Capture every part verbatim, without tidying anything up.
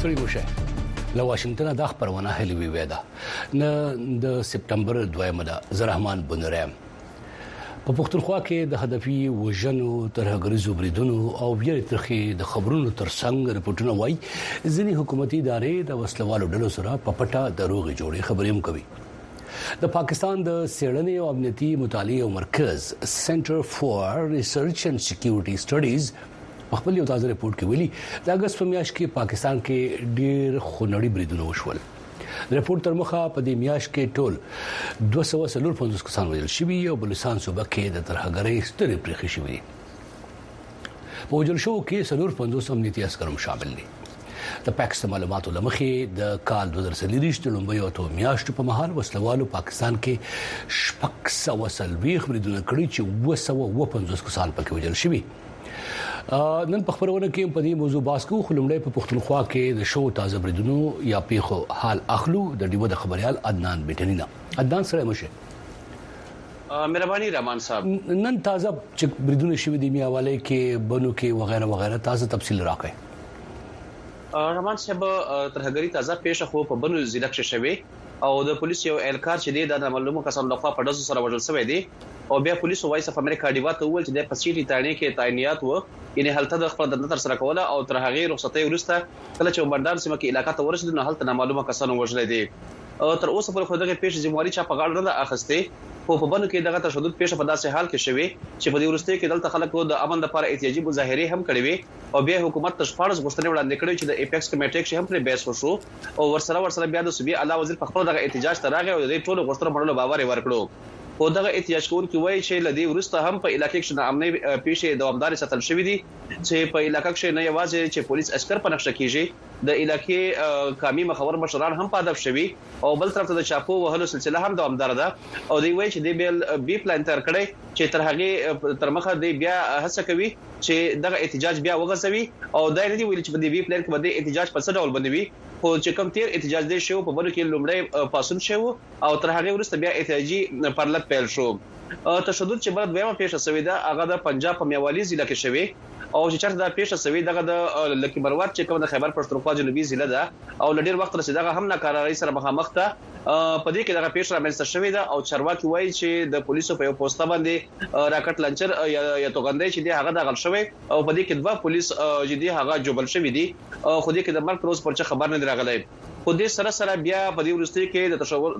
ستړي مشه له واشنگټن د خبرونه هلي وی ده نه د سپټمبر دویمه ده زرحمان بنرام په پښتونخوا کې د هدفي وژنو ترهګریزو بریدونو او ویری ترخي د خبرونو ترڅنګ رپورټونه وایي ځینې حکومتي ادارې د وسلوالو ډلو سره په پټه دروغ جوړي خبرې هم کوي د پاکستان د سیړنې او امنیتي مطالعې مرکز سنټر فور ریسرچ اینڈ سکیورټي سټډیز په خپل یو تازه رپورت کې ویلي د اگست په میاشت کې پاکستان کې ډېر خونړي بریدونه وشول رپورت تر مخه په دې میاشت کې ټول دوه سوه څلور پنځوس کسان وژل شوي او بلوچستان صوبه کې د ترهګرۍ سترې پرېښې شوې په وژل شوو کې څلور پنځوس امنیتي عسکر هم شامل دي د پاکستان معلوماتو لمخې د کال دوه زره څلور د لومړۍ او اتو میاشتو په مهال وسلوالو پاکستان کې شپږ سوه څلوېښت بریدونه کړي چې اوه سوه اوه پنځوس کسان پکې وژل شوي نن په خبرونه کې په دې موضوع بحث کوو خو لومړی په پښتونخوا کې د شو تازه بریدونو یا پیښو حال اخلو د ډیوه د خبريال عدنان بیٹنینا عدنان سره مشه مهرباني رحمان صاحب نن تازه چې بریدونه شوي دي میاواله کې بنو کې وغیرہ وغیرہ تازه تفصیل راکړئ رحمان صاحب ترهګری تازه پیښه خو په بنو ضلع کې شوه او د پولیس یو اهلکار چې د معلومو کسانو لخوا په داسو سره وژل شوی دی او بیا پولیس وایس اف امریکا ډیوا ته ویل چې د پسیټي تانه کې تعینات وو یعنی هلته د خپل د نظر سره کوله او تر هغه رخصتي ورسته کله چې ومردان سیمه کې علاقې ته ورسېد نو هلته معلومه کسانو وژل دي تر اوسه پر خو دغه پیښه ذمہواری چا په غاړه نه اخسته خو په بنو کې دغه تشدد پیښه په داسې حال کې شوه چې په دې ورسته کې دلته خلکو د امن لپاره احتیاجي مظاهره هم کړې وي او بیا حکومت تشفارز غوښتنه وړاندې کړې چې د ایپیکس کمیټې کې هم پر بیس وشو او ورسره ورسره بیا د صوبې اعلی وزیر په خپل دغه احتجاج ته راغی او د ټولو غوښتنو منلو باور ورکړو خو دغه احتجاج کوونکي وایي چې لدی ورسته هم په علاقې کې د امنیت پیښې دوامدار ساتل شوې دي چې په علاقې کې نه یوازې چې پولیس عسكر په نقشه کېږي د علاقې قومي مخور مشران هم په هدف شوي او بل طرف ته د چاپو وهلو سلسله هم دوامدار ده او دی وایي چې د بیل بي پلان تر کړي چې تر هغه تر مخه دی بیا هڅه کوي چې دغه احتجاج بیا وغځوي او دا نه دی ویل چې د بي پلان کې د احتجاج په څه ډول بندوي خو چې کوم تیر احتجاج دی شو په بلو کې لومړی پاسون شو او تر هغه ورسته بیا احتجاجي پرلط پیل شو تشدد چې بل دویمه پیښه شوې ده هغه د پنجاب په میوالي ضلع کې شوې او چې چرته دا پیښه شوې دغه د لکی مروت چې کوم د خیبر پښتونخوا جنوبي ضلع ده او لډیر وخت رسیدغه هم ناکارۍ سره مخامخ ته په دې کې دغه پیښه رامنځته شوې ده او چرواکي وایي چې د پولیسو په یو پوسټه باندې راکټ لانچر یا توغندې چې دی هغه د غل شوی او په دې کې دوه پولیس جدي هغه جوبل شوی دي خو دې کې د مرګ روز پرچه خبر نه راغلی خو دې سره سره بیا په دې ورستي کې د تشور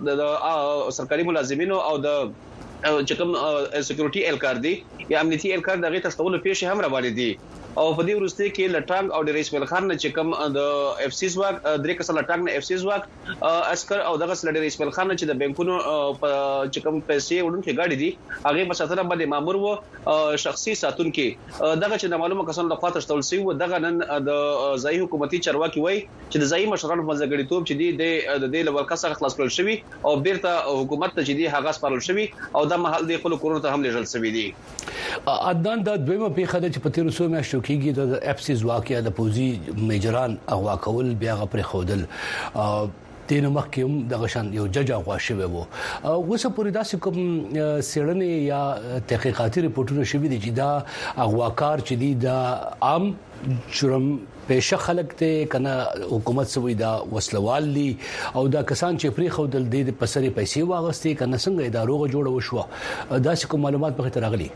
د سرکاري ملازمینو او د چې کوم سکیورټي الکار دي یا امنیتي الکار دغه تشتول پیښه هم روانې دي او په دې ورسته کې لټانګ او د رئیس مل خان چې کوم د اف سی زواک درې کسه لټانګ نه اف سی زواک عسكر او دغه سل رئیس مل خان چې د بانکونو چې کوم پیسې وړونکي گاډي دي هغه په ساتنه باندې مامور وو شخصي ساتونکي دغه چې معلومه کسان د خاطر تول سی و دغه نن د ځای حکومتي چرواکي وای چې د ځای مشرانو په ځګړیتوب چې دی د دې لور کسه خلاص کړل شوی او بیرته حکومت ته چې دی هغه سپارل شوی او د محل د خپل کورونو ته هم لېږل شوی دی عدنان د دویمه پیښه د چې په تیر څو میاشتو کېږي د اف سی واقعیا د پوزي میجران اغوا کول بیا غپر خودل تینو مخکې د غشان یو جج اغوا شوی وو اوسه پوری داسې کوم سیړنې یا تحقیقاتي رپورټونه شوي دي چې دا اغواکار چې دي د عام جرم پېښه خلک ته کنه حکومت سوي دا وسلوال دي او دا کسان چې پری خودل دي د پسري پیسې واغستې کنه څنګه ادارو جوړ وشو دا څه معلومات په ترغلي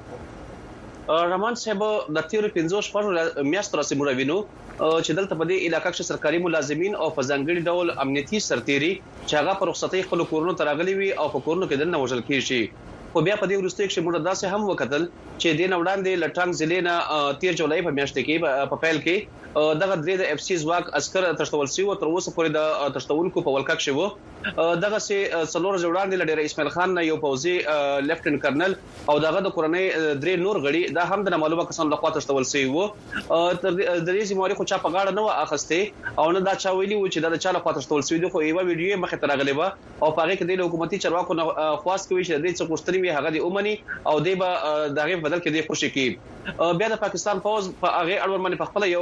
رحمان صاحب د تیر پنځه شپږ میاشتو راځي مروینو چې دلته په دې علاقې کې سرکاري ملازمین او په ځانګړي ډول امنیتي سرتيري چې هغه پر رخصتي خپل کورونو ترغلي وي او په کورونو کې دنه وژل کیږي خو بیا په دې ورسته کې موږ داسې هم وکتل چې د نوړاندې لټانګ ضلع نه تیر جولای په میاشت کې په پیل کې دغه درې د اف سی زواک عسكر تشتول سی او تر اوسه پورې د تشتولکو په ولکک شوو دغه سي څلور جوړاندې لډیر اسماعیل خان یو پوزي لیفټننټ کرنل او دغه د کورنۍ درې نور غړي دا هم د معلومه کسان لخوا تشتول سی وو تر دې سیموري خو چا په غاړه نه اخسته او نه دا چا ویلي و چې دا چا لخوا تشتول سی دی خو یو ویډیو مخه تر غلبه او پاره کې د حکومتي چرواکو خواست کوي چې د څه کوشتري وي هغه د اومني او د دغه بدل کې د خوشي کی بیا د پاکستان فوج په هغه اړور باندې په خپل یو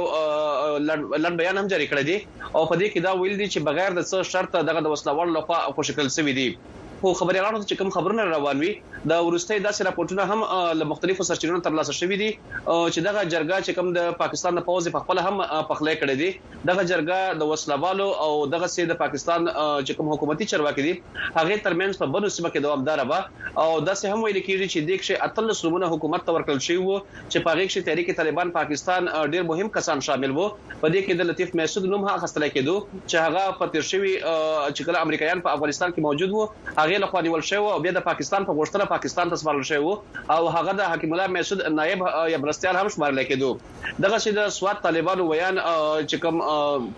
لړ بیان هم جاری کړی دی او په دې کې دا ویل دي چې بغیر د څه شرط دغه د وسلوال لخوا خوشکل سوي دي خو خبريالانو چې کوم خبرونه روان وي دا ورسته داسې راپورټونه هم له مختلفو سرچینو ترلاسه شوي دي چې دغه جرګه چې کوم د پاکستان د پوز په خپل هم پخلې کړې دي دغه جرګه د وسلوالو او دغه سي د پاکستان چې کوم حکومتي چارواکي دي هغه ترمنځ په بنو سیمه کې دوامدار به او داسې هم ویل کېږي چې د ښه اتلس رومونه حکومت تورکل شي وو چې په هغه کې تحریک طالبان پاکستان ډېر مهم کسان شامل وو په دې کې د لطیف محسود نوم هغه خستل کېدو چې هغه په تیر شوی چې کله امریکایان په افغانستان کې موجود وو هغه له خوا نیول شوی او بیا د پاکستان په غوښتنه پاکستان ته سپارل شوی او هغه د حکیم الله محسود نائب یا برستيال هم شمارل کېدو دغه چې د سواد طالبانو ویان چې کوم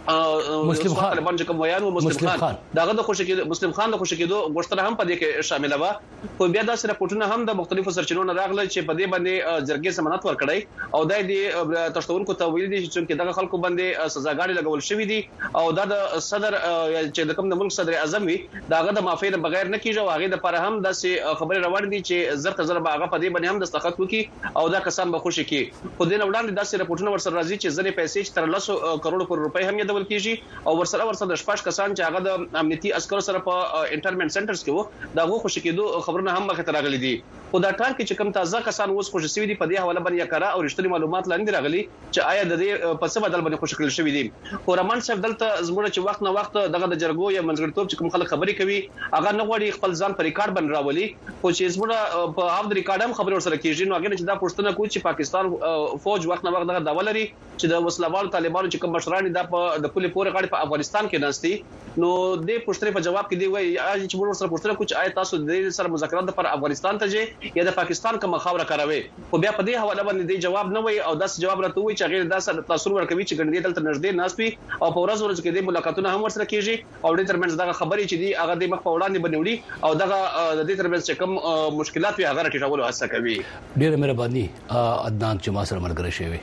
مسلم خان طالبان چې کوم ویان او مسلم خان داغه د خوشی کې مسلم خان د خوشی کېدو غوښتنه هم په دې کې شامل و خو بیا دا سره پټونه هم د مختلفو سرچینو نه راغله چې په دې باندې جرګې سمنات ورکړی او د دې تشتونکو ته ویل دي چې دغه خلکو باندې سزاګانې لګول شوې دي او دا د صدر چې د کوم د ملک صدر اعظم وي داغه د معافی بغیر نه کیږي او هغه د پر هم د خبرې روان دي چې زر تزر باغه په دې باندې هم دستخط وکي او دا کسان به خوشی کی خو دین وړاندې داسې رپورټونه ورسره راځي چې ځنې پیسې تر لسو کروڑ پر روپۍ هم یادول کیږي او ورسره ورسره د شپږ کسان چې هغه د امنیتي عسکرو سره په انټرمنټ سنټرز کې وو دا غو خوشی کېدو خبرونه هم مخه راغلي دي خو دا ټال کې چې کوم تازه کسان اوس خوشی سوي دي په دې حواله باندې کارا او رښتینی معلومات لاندې راغلي چې آیا د دې په څه بدل باندې خوشی کړل شوی دي خو رمان صاحب دلته زموږ چې وخت نه وخت دغه د جرګو یا منځګړیتوب چې کوم خلک خبرې کوي هغه نه غواړي خپل ځان په ریکارډ باندې راولي خو چې زموږ په اف د ریکارډ هم خبرې ورسره کیږي نو هغه چې دا پښتنه کوي چې پاکستان فوج وخت نه وخت دغه داول لري چې د وسلوال طالبانو چې کوم مشران دي په د پولیس پورې غاړي په افغانستان کې ناشتي نو د پښتنې په جواب کې دی وایي چې موږ سره پښتنه کوم آیا تاسو د سره مذاکرات لپاره افغانستان ته ځئ یا د پاکستان کوم خاوره کاروي خو بیا په دې حواله باندې دی جواب نه وایي او داس جواب راته وایي چې غیر داس تاثیر ورکوي چې ګڼې دلته نږدې ناشتي او په ورځ ورځ کې د ملاقاتونه هم ورسره کیږي او د ترمنځ دغه خبرې چې دی هغه د مخ په وړاندې بنوړي او دغه د دې ترمنځ چې کوم مشکلات وي هغه راټیټولو هڅه کوي ډیره مهرباني عدنان چې ما سره مرګره شوی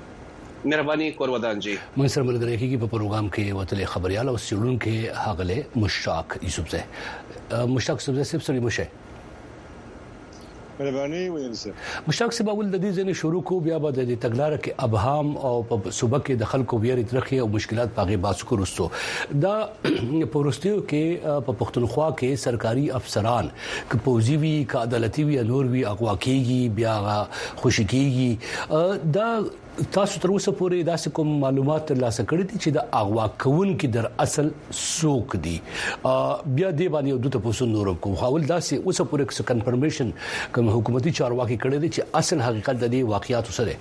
مهرباني کور ودان جی من سره ملګری کیږي په پروګرام کې وتلې خبريال او سیړون کې هغله مشتاق یوسف زه مشتاق یوسف زه سره مشه مهرباني وینسه مشتاق صاحب اول د دې ځنه شروع کو بیا به د تګلار کې ابهام او په صوبه کې د خلکو ویری ترخي او مشکلات پاغي باسکو رستو دا پروستیو کې په پښتونخوا کې سرکاري افسران ک پوزي وی ک عدالتي وی نور وی اغوا کیږي بیا خوشی کیږي دا تاسو تر اوسه پورې داسې کوم معلومات ترلاسه کړي دي چې د اغوا کون کې در اصل سوق دي بیا دې باندې یو دوته پوسو نور کوم حاول داسې اوسه پورې څه کنفرمیشن کوم حکومتي چارواکي کړي دي چې اصل حقیقت د دې واقعیات سره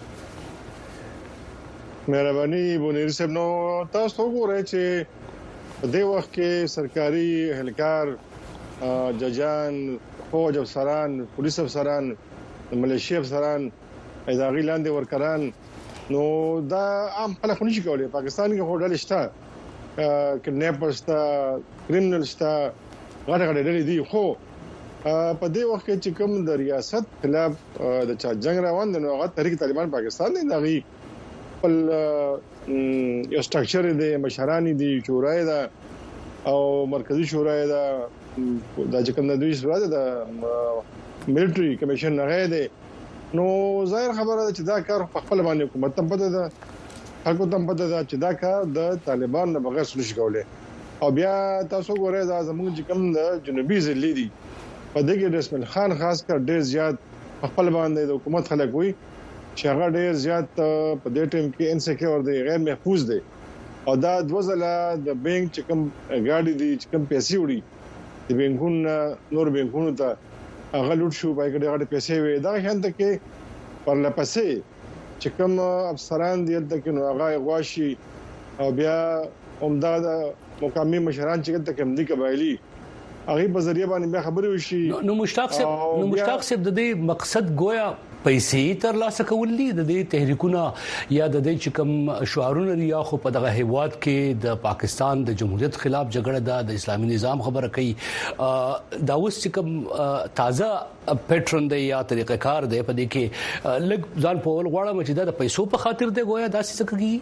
مهرباني بونیر صاحب نو تاسو وګورئ چې په دې وخت کې سرکاري اهلکار ججان فوج افسران پولیس افسران ملیشیا افسران اداري لاندې ورکران نو دا عام خلک نشي کولای پاکستان کې هوټل شته کډنیپرز تا کرمنل شته غټ غټ ډلې دي خو په دې وخت کې چې کوم د ریاست خلاف د چا جنگ روان دي نو هغه تحریک طالبان پاکستان دی دغه خپل یو سټرکچر دی مشرانی دي شورای دا او مرکزی شورای دا د چې کوم د دوی شورای دا ملټری کمیشن نه دی نو ظاهر خبره ده چې دا کار په خپل باندې حکومت ته پته ده خلکو ته پته ده چې دا کار د طالبان نه بغیر سلوش کولای او بیا تاسو ګورئ دا زموږ چې کوم د جنوبي ضلع دي په دې کې رسمل خان خاص کر ډېر زیات خپل باندې د حکومت خلک وي چې هغه ډېر زیات په دې ټیم کې انسیکیور دي غیر محفوظ دي او دا د وزله د بانک چې کوم ګاډي دي چې کوم پیسې وړي د بانکونو نور بانکونو ته هغه لوټ شو پای کې ډېر پیسې وي دا هند کې پر لپسې چې کوم افسران دي د نو هغه غواشي او بیا عمده مقامي مشران چې د کوم دي قبایلی هغه په ذریعہ باندې بیا خبرې وشي نو مشتاق صاحب نو مشتاق صاحب د دې مقصد گویا پیسې تر لاسه کولې د دې تحریکونه یا د دې چې کوم شعارونه لري خو په دغه هیواد کې د پاکستان د جمهوریت خلاف جګړه ده د اسلامي نظام خبره کوي دا اوس چې کوم تازه پیټرن دی یا طریقه کار دی په دې کې لګ ځان په ول غواړم چې د پیسو په خاطر دی گویا داسې څه کوي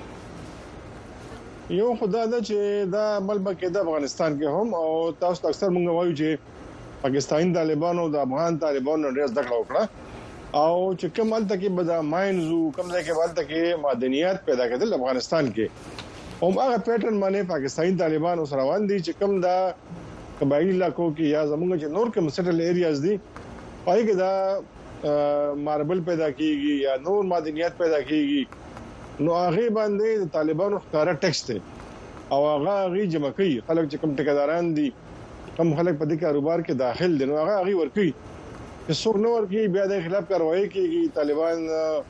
یو خدای دا چې دا عمل بکې د افغانستان کې هم او تاسو اکثر مونږ وایو چې پاکستاني طالبانو د افغان طالبانو ډېر ځکړه وکړه او چې کوم الته کې بدا ماینز کوم ځای کې والته کې معدنیات پیدا کېدل افغانستان کې هم هغه پیټرن باندې پاکستاني طالبان اوس روان دي چې کوم دا قبایلی علاقو کې یا زمونږ چې نور کوم سټل ایریاز دي پای کې دا ماربل پیدا کیږي یا نور معدنیات پیدا کیږي نو هغه باندې د طالبانو ښکارا ټیکس ته او هغه غي جمع کوي خلک چې کوم ټیکداران دي کوم خلک په دې کاروبار کې داخل دي نو هغه غي ورکي چې څوک نو ورکي بیا د خلاف کاروایی کوي طالبان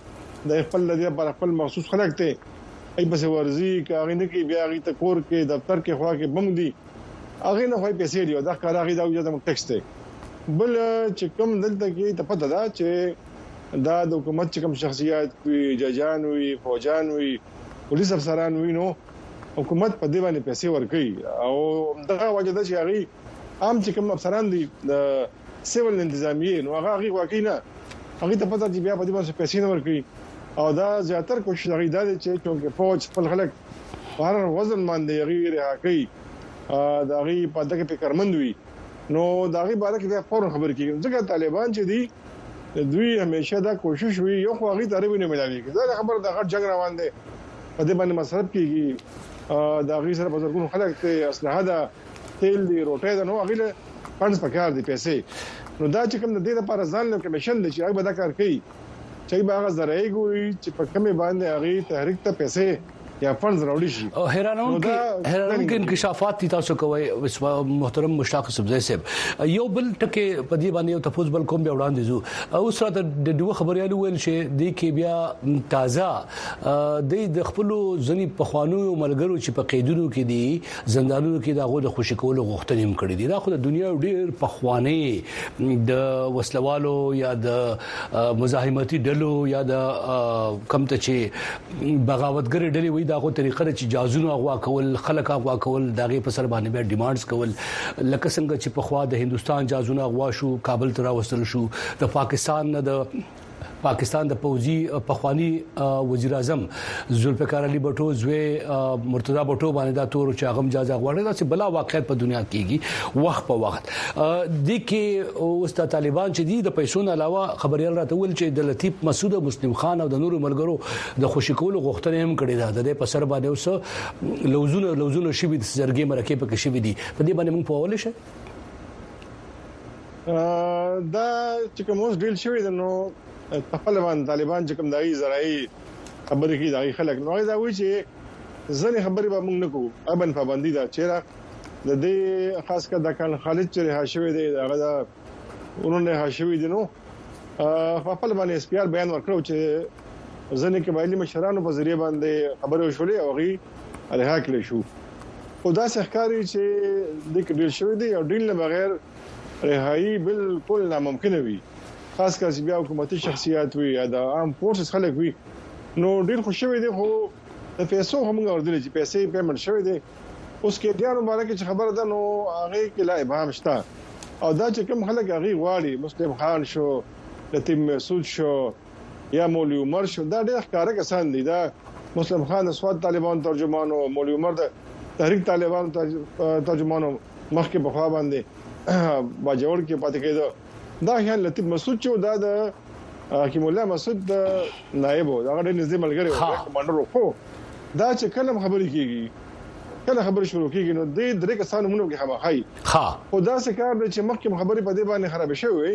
د خپل لدی پر خپل مخصوص خلک ته ای بس ورزي کاغې نه کې بیا غي ته کور کې دفتر کې خوا کې بم دي هغه نه وای پیسې دی دا ښکارا غي دا وجه ټیکس ته بل چې کوم دلته کې ته پته ده چې دا د حکومت کوم شخصیت وي ججان وي فوجان وي پولیس افسران وي نو حکومت په دې باندې پیسې ورکړي او دا وجه ده چې هغه عام چې کوم افسران دي د سیول انتظامیه نو هغه هغه واقعي نه هغه ته پته چې بیا په دې باندې پیسې نه ورکړي او دا زیاتره کوشش لري دا چې چې فوج خپل خلک هر وزن باندې غیر حقي دا غي په دغه فکرمند وي نو دا غي باره کې فورن خبر کیږي ځکه طالبان چې دي دوی همیشه دا کوشش وی یو خو غي تعریف نه ملایي دا خبر د غټ جنگ روان دي په دې باندې مصرف کیږي دا غي سره بزرګون خلک ته اسلحه ده تیل دی روټه ده نو غي فندز پکار دي پیسې نو دا چې کوم د دې لپاره ځان له کمیشن دي چې هغه به دا کار کوي چې به هغه زرعي ګوري چې په کومه باندې هغه تحریک ته پیسې یا فندز راوړي شي او حیرانون کې حیرانون کې انکشافات تاسو کوي محترم مشتاق سبزی صاحب یو بل ټکي په دې باندې یو تفوز بل کوم بیا وړاندې زو او سره د دوه خبريالو ویل چې د کې بیا تازه د خپل ځنی په خوانو ملګرو چې په قیدونو کې دي زندانونو کې دغه د خوشی کولو غوښتنې هم کړې دي دا خو د دنیا ډېر په خوانې د وسلوالو یا د مزاحمتي ډلو یا د کم ته چې بغاوتګر ډلې وي داغه طریقه چې جازونه اغوا کول خلک اغوا کول داغه په سر باندې بیا ډیمانډز کول لکه څنګه چې په خوا د هندستان جازونه اغوا شو کابل ته راوستل شو د پاکستان نه د پاکستان د پوزي پخوانی وزیر اعظم ذوالفقار علي بټو زوی مرتضی بټو باندې دا تور چې هغه جزا غواړي دا چې بلا واقعیت په دنیا کېږي وخت په وخت د کې اوس طالبان چې دي د پیسو نه علاوه خبريال راته ول چې د لطیف مسعود مسلم خان او د نورو ملګرو د خوشی کولو غوښتنې هم کړې ده د پسر باندې اوس لوزونه لوزونه شي د زرګي مرکه په کې شي دي په دې باندې موږ په اول شي دا چې کوم اوس ډیل شوی نو طالبان طالبان چې کوم دایي زراعي خبرې کوي دایي خلک نو دا وایي چې ځنې خبرې به موږ نه کوو ابن پابندي دا چیرې د دې خاص کر د کان خالد چې هاشوي دی هغه دا ورونه هاشوي دي نو په خپل باندې اس پی آر بیان ورکړو چې ځنې قبایلی مشرانو په ذریعہ باندې خبرې وشولې او غي رها کړې شو او دا ښکاری چې د ډیل شوی دی او ډیل نه بغیر رهایی بالکل ناممکن وي خاص کر چې بیا حکومتي شخصیت وي یا د عام فورسز خلک وي نو ډیر خوشوي دي خو د پیسو هم غوړدل چې پیسې پیمنټ شوی دي اوس کې ډیر مبارک چې خبره ده نو هغه کې لا ابهام شته او دا چې کوم خلک هغه غواړي مسلم خان شو لطیف مسعود شو یا مولوی عمر شو دا ډیر ښکارا کسان دي دا مسلم خان اسواد طالبان ترجمان او مولوی عمر د تحریک طالبان ترجمان مخکې په خوا باندې باجوړ کې پاتې کېدو دا خیال لطیف مسعود چې دا د حکیم الله مسعود د نائب دا غړي نږدې ملګری و کمانډر وو دا چې کله خبرې کیږي کله خبرې شروع کیږي نو د درې کسانو مونږ کې هماخای ها خدا څخه کار چې مخکې خبرې په دې باندې خراب شوی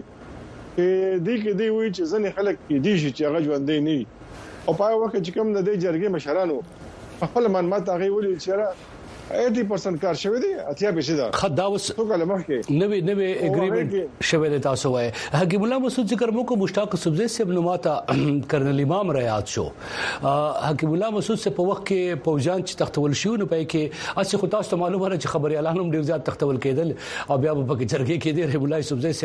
چې دې کې دی وی چې ځنې خلک دې شي چې هغه ژوند دی نه او په وخت چې کوم د دې جرګې مشرانو خپل معلومات هغه ویلي چې eighty percent کار شوی دی اتیا پیسې دا خداوس څو کله مخکې نوې نوې اګریمنت شوی دی تاسو وای حکیم الله مسعود ذکر مو کو مشتاق سبزی سے نماتا کرنل امام ریاض شو حکیم الله مسعود سے په وخت کې پوجان چې تختول شو نو پای کې اسی خو تاسو معلومه را چې خبري اعلان هم ډیر زیات تختول کېدل او بیا په کې چرګې کې دی رحم الله سبزی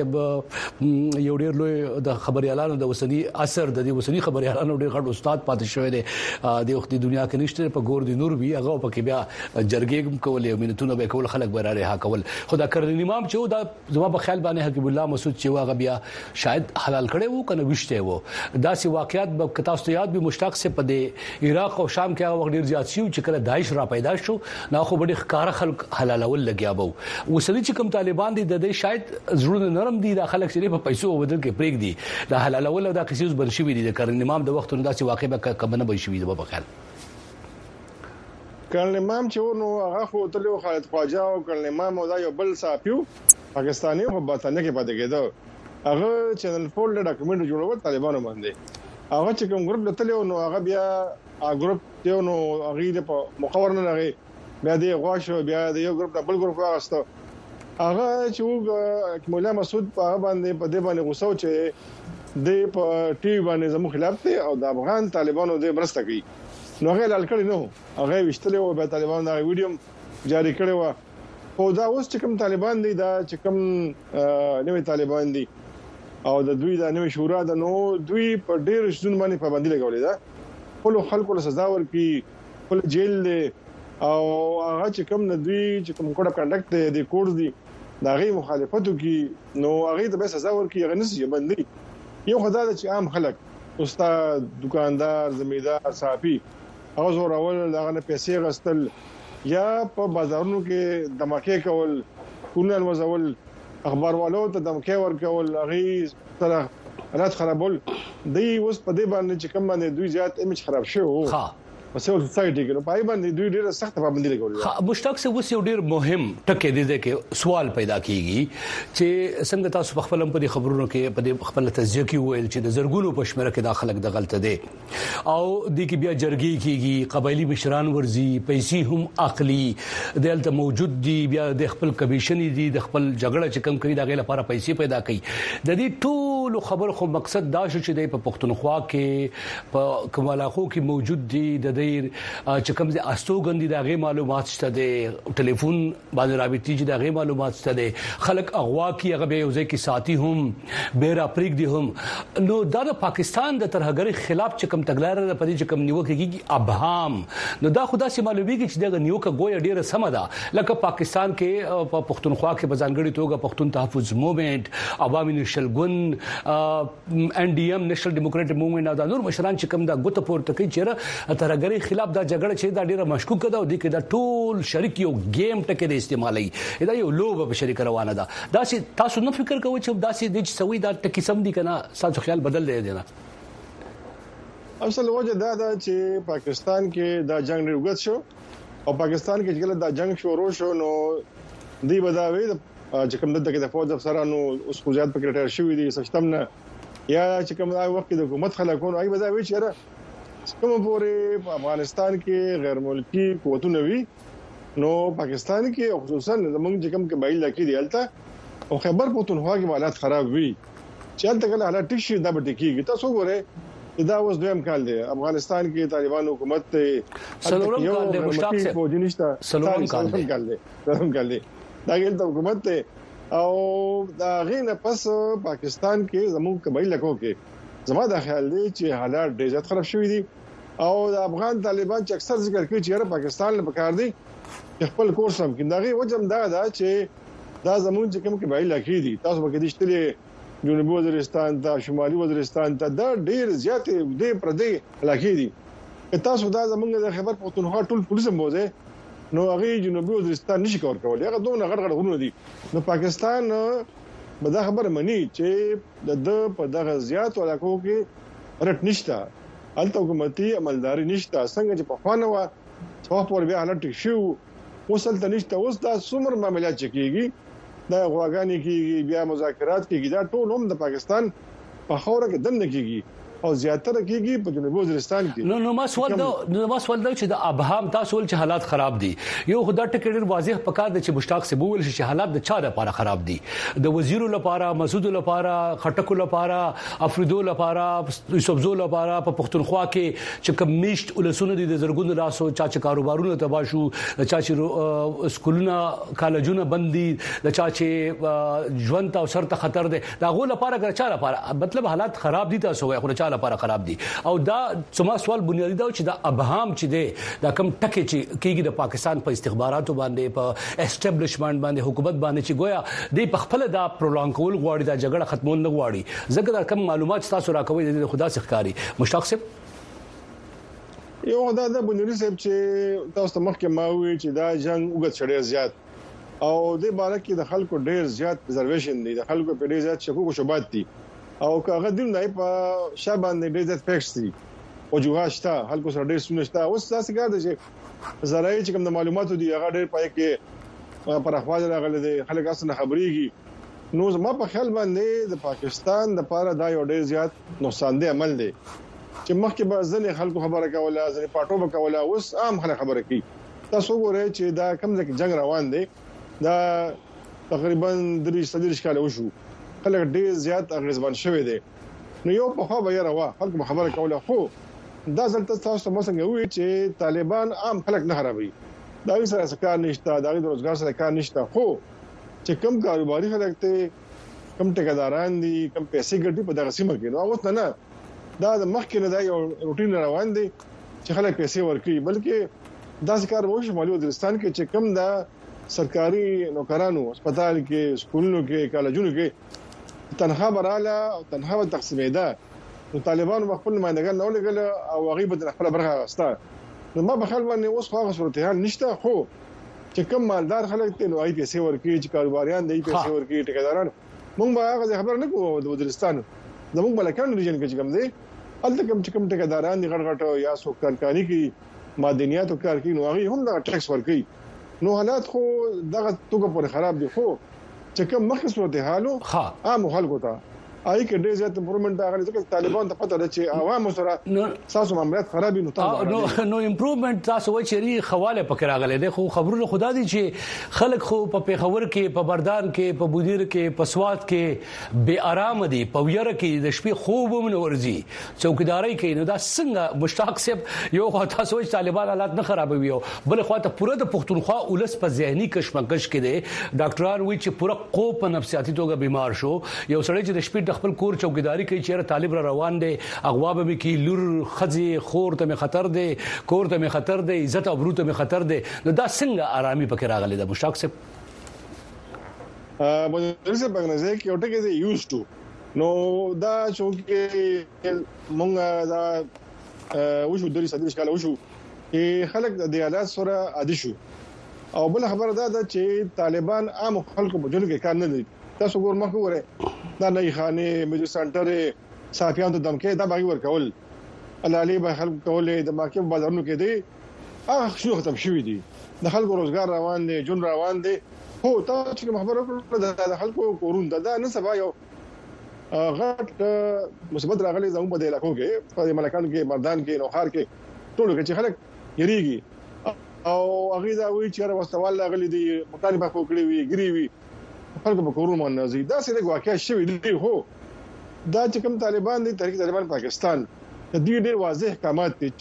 سے یو ډیر لوی د خبري اعلان د وسنی اثر د دې وسنی خبري اعلان ډیر غټ استاد پاتې شوی دی د وخت دنیا کې نشته په ګور دی نور وی هغه په کې بیا جرګې کولې مينتونه به کول خلک به راړي ها کول خدا کرنل امام چې دا زما په خیال باندې حکیم الله مسعود چې واغه بیا شاید حلال کړي وو کنه وشته وو دا سی واقعیت به کتا ست یاد به مشتاق سے پدې عراق او شام کې هغه وخت ډیر زیات شو چې کله داعش را پیدا شو نو خو ډېر ښکار خلک حلالول لګیا وو وسلی چې کوم طالبان دي د دې شاید زړه نرم دي د خلک چې په پیسو بدل کې پریک دي دا حلالول دا کیسې بل شي دي د کرنل امام د وخت نو دا سی واقع به کمنه به شي د په خیال کله امام چې نو هغه خو تلو خالد خواجه او کله امام او دا یو بل صاحب پاکستاني په باتنه کې پاتې کېدو هغه چینل فول ډاکومنټ جوړول طالبانو باندې هغه چې کوم ګروپ لته نو هغه بیا هغه ګروپ ته نو هغه په مخاور نه لغي بیا دی غواشو بیا د یو ګروپ بل ګروپ واغسته هغه چې مولا مسعود په باندې په دې باندې غوسه چې د په ټي وي باندې زمو خلاف ته او د افغان طالبانو د مرسته کوي نو هغه لال کړی نو هغه وشتلې او به طالبانو دا ویډیو جاری کړی و خو دا اوس چې کوم طالبان دي دا چې کوم نوې طالبان دي او د دوی د نوې شورا د نو دوی په ډېر شتون باندې پابندي لګولې ده خپل خلکو له سزا ورکړي خپل جیل او هغه چې کوم د دوی چې کوم کوډ اف کنډکټ دی کورس دي دا غي مخالفتو کې نو هغه ته به سزا ورکړي هغه نشي باندې یو خدای چې عام خلک استاد دکاندار زمیندار صحافي هغه زور اول دغه نه پیسې غستل یا په بازارونو کې دماکې کول کونل وزول اخبار والو ته دمکې ورکول هغه سره رات خرابول دی اوس په دې باندې چې کوم باندې دوی زیات ایمیج خراب شو ها په سیول سوسایټي کې نو پای باندې دوی ډیره سخت پابندي لګولې ها مشتاق سے وس یو ډیر مهم ټکي دي چې سوال پیدا کیږي چې څنګه تاسو په خپل په خبرونو کې په خپل تزیه کې ویل چې د زرګونو پښمنه کې داخلك د غلطه دي او د کې بیا جرګي کیږي قبایلی مشران ورزي پیسې هم عقلي دلته موجود دي بیا د خپل کمیشن دي د خپل جګړه چې کم کوي دا غي لپاره پیسې پیدا کوي د دې ټول خبر خو مقصد دا شو چې د پښتونخوا کې په کمالاخو کې موجود دي د دیر چې کوم ځای استوګندې د غي معلومات شته د ټلیفون باندې رابطي چې د غي معلومات شته د خلک اغوا کی هغه به یو ځای کې ساتي هم بیره پریک دي هم نو د پاکستان د ترهګری خلاف چې کوم تګلار د پدې چې کوم نیوکه کیږي ابهام نو دا خدا سي معلومیږي چې د نیوکه ګویا ډیره سم ده لکه پاکستان کې په پښتونخوا کې بزانګړي توګه پښتون تحفظ موومېنت عوامي نشل ګوند ان ډي ام نېشنل ډیموکراټک موومېنت او د نور مشران چې کوم د ګوت پورته کوي چې ترهګری خلاف دا جګړه چې دا ډیره مشکوک ده او د کې دا ټول شریک یو گیم ټکي د استعمالي دا یو لوبه په شریک روانه ده دا چې تاسو نه فکر کوئ چې دا چې د سوي دا ټکی سم دي کنه تاسو خیال بدل دی نه اصل وجه دا ده چې پاکستان کې دا جنگ لرغت شو او پاکستان کې چې دا جنگ شروع شو نو دی بداوي چې کوم دغه د فوج افسرانو اوس خو زیات پکې ریټایر شوی دي سشتم نه یا چې کوم دا وخت د حکومت خلکونو ای بداوي چې کوم پورې په افغانستان کې غیر ملکی قوتونه وي نو پاکستان کې خصوصا زمونږ چې کوم کې بایل لکې دی الته او خبر پښتونخوا کې حالات خراب وي چې الته کله حالات ټیک شي دا به ټیکيږي تاسو ګوره دا اوس دویم کال دی افغانستان کې طالبان حکومت ته سلورم کال دی مشتاق سے فوجنشتا سلورم کال دی سلورم کال دی دا ګل ته حکومت ته او دا غینه پس پاکستان کې زمونږ کې بایل لکو کې زما دا خیال دی چې حالات ډېر زیات خراب شوي دي او د افغان طالبان چې اکثر ذکر کوي چې پاکستان له پکار دي خپل کورس هم کې دغه وجم دا دا چې دا زمون چې کوم کې بایل لکې دي تاسو به کې دشتلې جنوبي وزیرستان ته شمالي وزیرستان ته دا ډېر زیات دي پردې لکې دي تاسو دا زمونږ د خبر پښتونخوا ټول پولیس هم بوزي نو هغه جنوبي وزیرستان نشي کول کولای هغه دوه غړ غړ غونو دي نو پاکستان به دا خبر مني چې د په دغه زیات علاقو کې رټ نشته الته حکومتي عملداري نشته څنګه چې په خوانه وا څو پر بیا حالت شو وصل ته نشته اوس دا څومره معاملات چکیږي دا غواګانی کیږي بیا مذاکرات کیږي دا ټول هم د پاکستان په خوره کې دن کیږي او زیاتره کیږي په جنوبي وزیرستان کې نو نو ما سوال دا نو ما سوال دا چې د ابهام تاسو ول چې حالات خراب دي یو خدای ټکی ډیر واضح پکار دي چې مشتاق سے بوول شي چې حالات د چا لپاره خراب دي د وزیرو لپاره مسعود لپاره خټکو لپاره افریدو لپاره یوسفزو لپاره په پښتونخوا کې چې کوم میشت ولسونه دي د زرګونو راسو چا چې کاروبارونه تبا شو چا چې سکولونه کالجونه بندي د چا چې ژوند او سر ته خطر دي دا غو لپاره ګرچا لپاره مطلب حالات خراب دي تاسو وایي خو لپاره خراب دي او دا سما سوال بنیادی دا چې دا ابهام چې دی دا کم ټکي چې کیږي د پاکستان په استخباراتو باندې په اسټابلیشمنت باندې حکومت باندې چې گویا د خپل دا پرولانګ کول غواړي دا جګړه ختمول نه غواړي ځکه دا کم معلومات تاسو راکوي د خدا څخکاری مشتاق صاحب یو دا د بنیادی صاحب چې تاسو مخکې ما وی چې دا جنگ وګت چړې زیات او د باره کې د خلکو ډېر زیات ریزرویشن دي د خلکو په ډېر زیات شکوک او شبهات دي او کاغه دیم نه په شابان دې د فیکس دي وجوهات شته خلکو سره ډېر سونه شته اوس تاسو کار دي چې زراعي چې کوم د معلوماتو دی هغه ډېر پای کې پر اخواج راغلي دي خلک اصلا خبريږي نو زما په خیال باندې د پاکستان د لپاره دا یو ډېر زیات نقصان دی عمل دی چې مخکې به ځنې خلکو خبره کوله ځنې پټو به کوله اوس عام خلک خبره کوي تاسو ګورئ چې دا کوم ځکه جنگ روان دی دا تقریبا درې سدیر کال وشو خلک ډېر زیات اغیزمن شوی دی نو یو په خوا به یې راوا خلک خبره کوله خو دا ځلته تاسو مو څنګه وی چې طالبان عام خلک نه خرابوي دا یې سره کار نشته دا یې د روزګار سره کار نشته خو چې کم کاروباري خلک ته کم ټیکداران دي کم پیسې ګټي په دغه سیمه کې نو اوس نه دا د مخکې نه دا یو روټین روان دي چې خلک پیسې ورکړي بلکې دا ذکر وو شمالي وزیرستان کې چې کم دا سرکاري نوکرانو هسپتال کې سکولونو کې کالجونو کې تنخواه براله او تنخواه تقسیمېده نو طالبانو خپل نمائندګان نه لګل او غیبه د خپل برخه غستا نو ما بخل باندې اوس خو صورتحال نشته خو چې کوم مالدار خلک ته نو اي پیسې ورکړي چې کاروباریان دی پیسې ورکړي ټیکداران مونږ به هغه خبر نه کوو د وزیرستان زموږ بلکان ریجن کې کوم دی الته کوم چې کوم ټیکداران دي غړ غټو یا څوک کارکاري کوي مادنیات او کار کوي نو هغه هم د ټیکس ورکړي نو حالات خو دغه توګه پر خراب دي خو چې کوم مخکې صورتحالو عام خلکو ته آی کې ډېر زیات امپروومنت راغلی ځکه طالبان ته پته ده چې عوامو سره تاسو معاملات خراب دي نو نو امپروومنت تاسو وایي چې خواله پکې راغلي دي خو خبرونه خدا دي چې خلک خو په پیښور کې په بردان کې په بودیر کې په سوات کې بے آرام دي په ویره کې د شپې خوب هم نه ورځي چوکیداری کوي نو دا څنګه مشتاق صاحب یو خو تاسو وایي طالبان حالات نه خرابوي بل خو ته پوره د پښتونخوا ولس په ذهني کشمکش کې دي ډاکټران وایي چې پوره قوت په نفسیاتي توګه بیمار شو یو سړی چې د شپې د خپل کور چوکیداری کوي چې طالب را روان دي اغوا به کی لور خزي خور ته خطر دي کور ته خطر دي عزت او برو ته خطر دي نو دا څنګه آرامي پکې راغلي د مشتاق صاحب ا بل څه بغنځه کې اوټه کې یوز ټو نو دا چې مونږ دا وشو درې سدي ښکاله وشو چې خلک د حالات سره عادي شو او بل خبره دا ده چې طالبان عام خلکو په جوړ کې کار نه دي تاسو ګور مخ وره دا نه خانه میجر سنټر صافیان ته دمکې دا باغی ورکول علالي به خلک کولې د ماکم بازارونو کې دي هغه شنو ختم شوې دي د خلکو روزګار روان دي جون روان دي هو تاسو چې خبره کړل د خلکو کورون دا نه سبا یو غټ مثبت راغلي زموږ په علاقو کې په ملکانو کې مردان کې نوخار کې ټول کې چې خلک یریږي او هغه دا وی چې واستوال راغلي دي مطالبه وکړي وي ګری وي خلک په کورونو باندې دا سره واقعیا شوی دی هو دا چې کوم طالبان دي تحریک طالبان پاکستان د دې ډېر واضح احکامات دي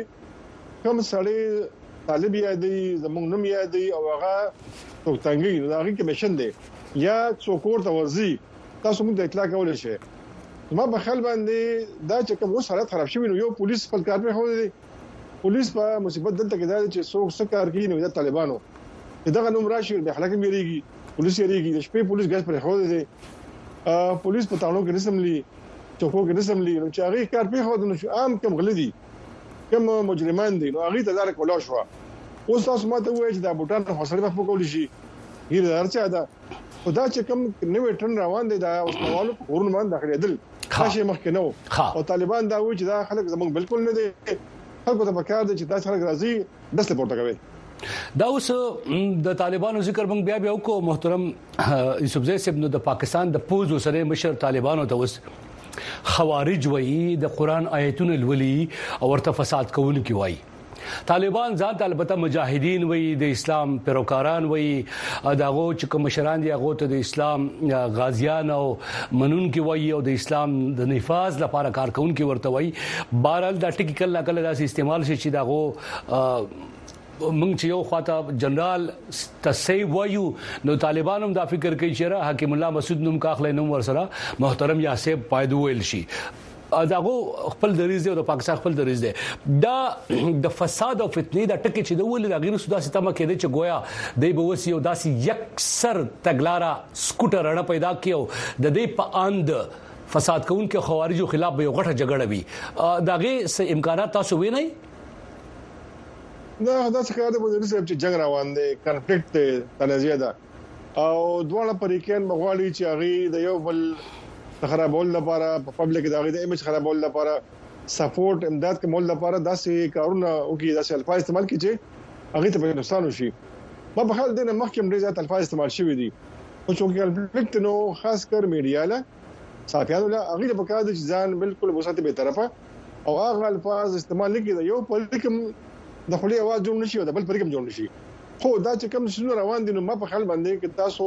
چې کوم سړی طالب یادي زموږ نوم یادي او هغه توتنګي دا هغه کمیشن دی یا څوک ورته ورزي تاسو موږ د اطلاع کول شي ما په خیال باندې دا چې کوم حالت خراب شوی نو یو پولیس خپل کار په خو دي پولیس په مصیبت دلته کې دا چې څوک څه کار کوي نو د طالبانو دغه نوم راشي د حلقه میریږي پولیس یریږي د شپې پولیس ګاز پر خو دي ا پولیس په تاړو کې رسملي چوکو کې رسملي نو چې هغه کار په خو دي نو عام کم غلدي کم مجرمان دي نو هغه تدارک ولا شو اوس تاسو ماته وایي چې دا بوتان حوصله په کول شي هیر درچا دا خدا چې کم نوې ټرن روان دي دا اوس نوالو ورن مان داخلي دل خاصه مخکې نو او طالبان دا وایي چې دا خلک زموږ بالکل نه دي خلکو ته پکار دي چې دا خلک راځي دسته پورته کوي دا اوس د طالبانو ذکر موږ بیا بیا وکړو محترم یوسفزئی صاحب نو د پاکستان د پوز سره مشر طالبانو ته اوس خوارج وایي د قران آیتونه لولي او ورته فساد کوونکي وایي طالبان ځان البته مجاهدین وایي د اسلام پیروکاران وایي داغو چې کوم مشران دي هغه ته د اسلام غازیان او منونکي وایي او د اسلام د نفاذ لپاره کارکونکي ورته وایي بهرحال دا ټکی کله کله داسې استعمال شي چې داغو مونږ چې یو خواته جنرال تسی وایو نو طالبان هم دا فکر کوي چې حکیم الله مسعود نوم کاخله نوم ورسره محترم یاسب پایدو ویل شي داغو خپل دریز دی او د پاکستان خپل دریز دی دا د فساد او فتنې د ټکی چې د ول د غیر سودا ستما کې دی چې گویا دی به وسی او داسې یکسر تګلارا سکوټر اړه پیدا کیو د دې په اند فساد کوونکو خوارجو خلاف به یو غټه جګړه وي داغه امکانات تاسو وینئ دا دا څه کار دی چې جنگ روان دی کنفلیکټ دی تنازعه ده او دواړه پریکین مغواړي چې هغه د یو بل خرابول لپاره په پبلک د هغه د ایمیج خرابول لپاره سپورټ امداد کومول لپاره داسې کارونه او کې داسې الفاظ استعمال کړي چې هغه ته په نقصان وشي. ما په حال دینه مخکې ډېر زیات الفاظ استعمال شوي دي او چې کنفلیکټ نو خاص کر میډیا له صحافیانو له هغه په کار دي چې ځان بالکل وساتې به طرفه او هغه الفاظ استعمال نکړي یو په لیکم د خپل आवाज جوړ نشي او د بل پر کوم جوړ نشي. خو دا چې کوم شنو روان دي نو ما په خیال باندې کې تاسو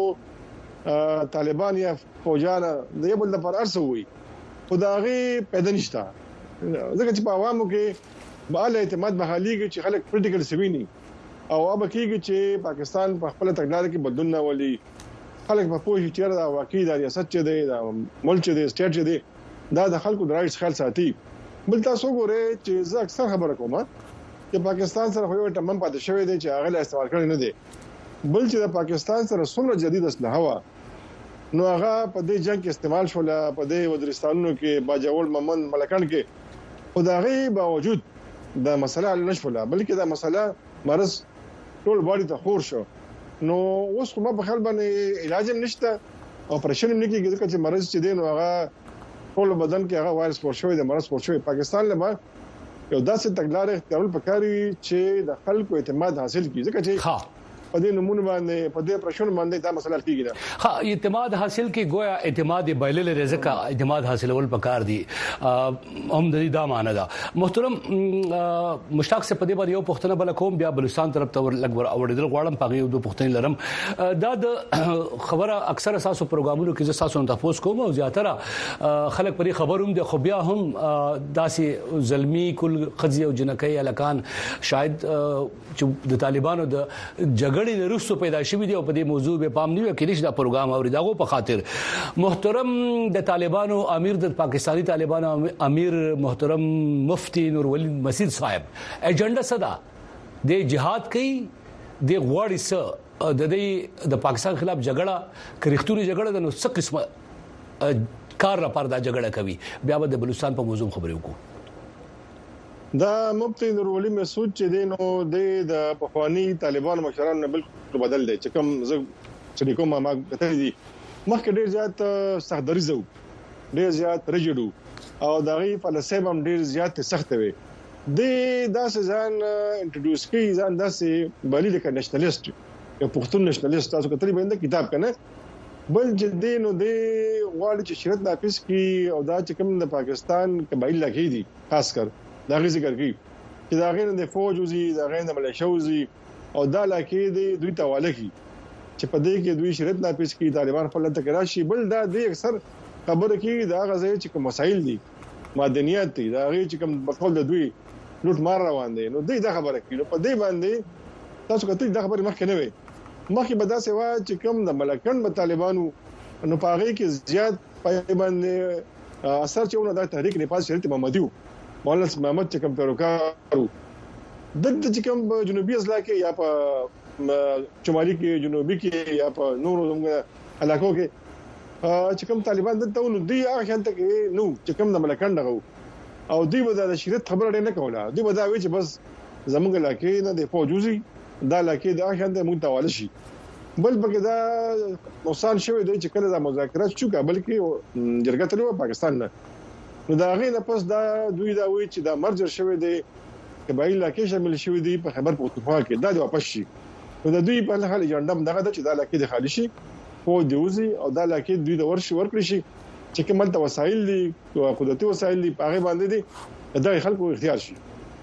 طالبان یا فوجان د یو بل لپاره ارسوي خو دا غي پیدا نشته ځکه چې په عوامو کې بالا اعتماد بحاليږي چې خلک پولیټیکل سویني او اب کېږي چې پاکستان په خپل تګلارې کې بدلون نه ولي خلک په پوهې چې دا واقعي دا ریاست چې دی دا ملک دی سټیټ چې دی دا د خلکو د رائټس خیال ساتي. بل تاسو ګوره چې زه اکثر خبره کوم چې پاکستان سره خو یو ټمم پاتې شوی دی چې هغه له استعمال کړی نه دی بل چې د پاکستان سره څومره جدید اسلحه وا نو هغه په دې جنگ کې استعمال شول په دې وزیرستانونو کې باجوړ ممن ملکان کې خدای باوجود دا مسله حل نشوله بلکې دا مسله مرز ټول باندې ته خور شو. نو اوس کومه په خپل باندې علاج هم نشته او پرېشن هم نه کیږي چې مرز چې دین هغه ټول بدن کې هغه وایرس پور شوی دی مرز پور شوی. پاکستان له یو داسې تګلارې اختیارول پکاري چې د خلکو اعتماد حاصل کړي ځکه چې په دې نمونه باندې په دې پرېشن باندې دا مسله کیږي. ها اعتماد حاصل کې گویا اعتماد بایلل رزق اعتماد حاصلول پکار دي هم د دې دا معنی ده. محترم مشتاق سے په دې باندې یو پښتنه بل کوم بیا بلوچستان طرف ته لګور اوریدل غواړم پغه یو دوه پښتنې لرم دا د خبره اکثر اساسو پروګرامونو کې ز تاسو ته تاسو کوم او زیاتره خلک پرې خبروم دي خو بیا هم داسې ظلمي کل خزي او جنکۍ الکان شاید چې د طالبانو د جګړې نرسو پیدا شوی دی او په دې موضوع به پام نیو کې نشي دا پروګرام اوریداغو په خاطر محترم د طالبانو امیر د پاکستانی طالبانو امیر محترم مفتی نور ولی مسجد صاحب ایجنډا صدا د جهاد کوي د غوړی سره د دې د پاکستان خلاف جګړه کریختوري جګړه د نو څه قسمه کار لپاره دا جګړه کوي بیا به د بلوچستان په موضوع خبرې وکړو. دا مفتی نور ولی مسعود چې دینو د پخوانی طالبان مشران نه بالکل بدل دي چې کوم زه چې کوم ما کته دي مخکې ډیر زیات سخت دریزو ډیر زیات رجډو او دغه فلسفه هم ډیر زیات سخت وي د داسې ځان انټروډوس کی ځان داسې بلی د نېشنلیست یو پښتون نېشنلیست تاسو کتلی باندې کتاب کنه بل جدي نو د غواړي چې شرط ناقص کی او دا چې کوم د پاکستان قبایل لګي دي خاص کر دا غي ذکر کی چې دا غیر د فوج وزي دا غیر د ملیشوزي او دا لکه دی دوی تواله کی چې په دې کې دوی شرط ناقص کی طالبان خپل ته کراشي بل دا د اکثر خبره کی دا غزه چې کوم مسایل دي مدنیات دي دا غي چې کوم بقول د دوی لوټ مار روان دي نو دوی دا خبره کی نو په دې باندې تاسو کته دا خبره مخکې نه وي مخکې به دا سوا چې کوم د ملکن په طالبانو نو پاغي کې زیات پایبند اثر چې ونه د تحریک نه پاس شریعت محمدیو مولانا محمد چې کوم پیروکارو د چې کوم جنوبي اضلاع کې یا په شمالي کې جنوبي کې یا په نورو علاقو کې چې کوم طالبان دلته نو دی هغه شانته کې نو چې کوم د ملکن دغه او دی به د شریعت خبره نه کوله دی به دا وی چې بس زمونږ علاقې نه د فوجوزي دا علاقې د هغه شانته متواله شي بل بګه دا نقصان شوی دی چې کله د مذاکرات شو کابل کې جرګه تلو پاکستان نه نو دا غي نه پس دا دوی دا وی چې دا مرجر شوی دی قبایل علاقې شامل شوی دی په خبر پښتونخوا کې دا د واپس شي نو د دوی په حال جندم دغه د چې دا علاقې د خالي شي خو دیوزي او دا علاقې دوی د ورشي ورکړي شي چې کومه وسایل دي او قدرتي وسایل دي په هغه باندې دي دا خلکو اختیار شي.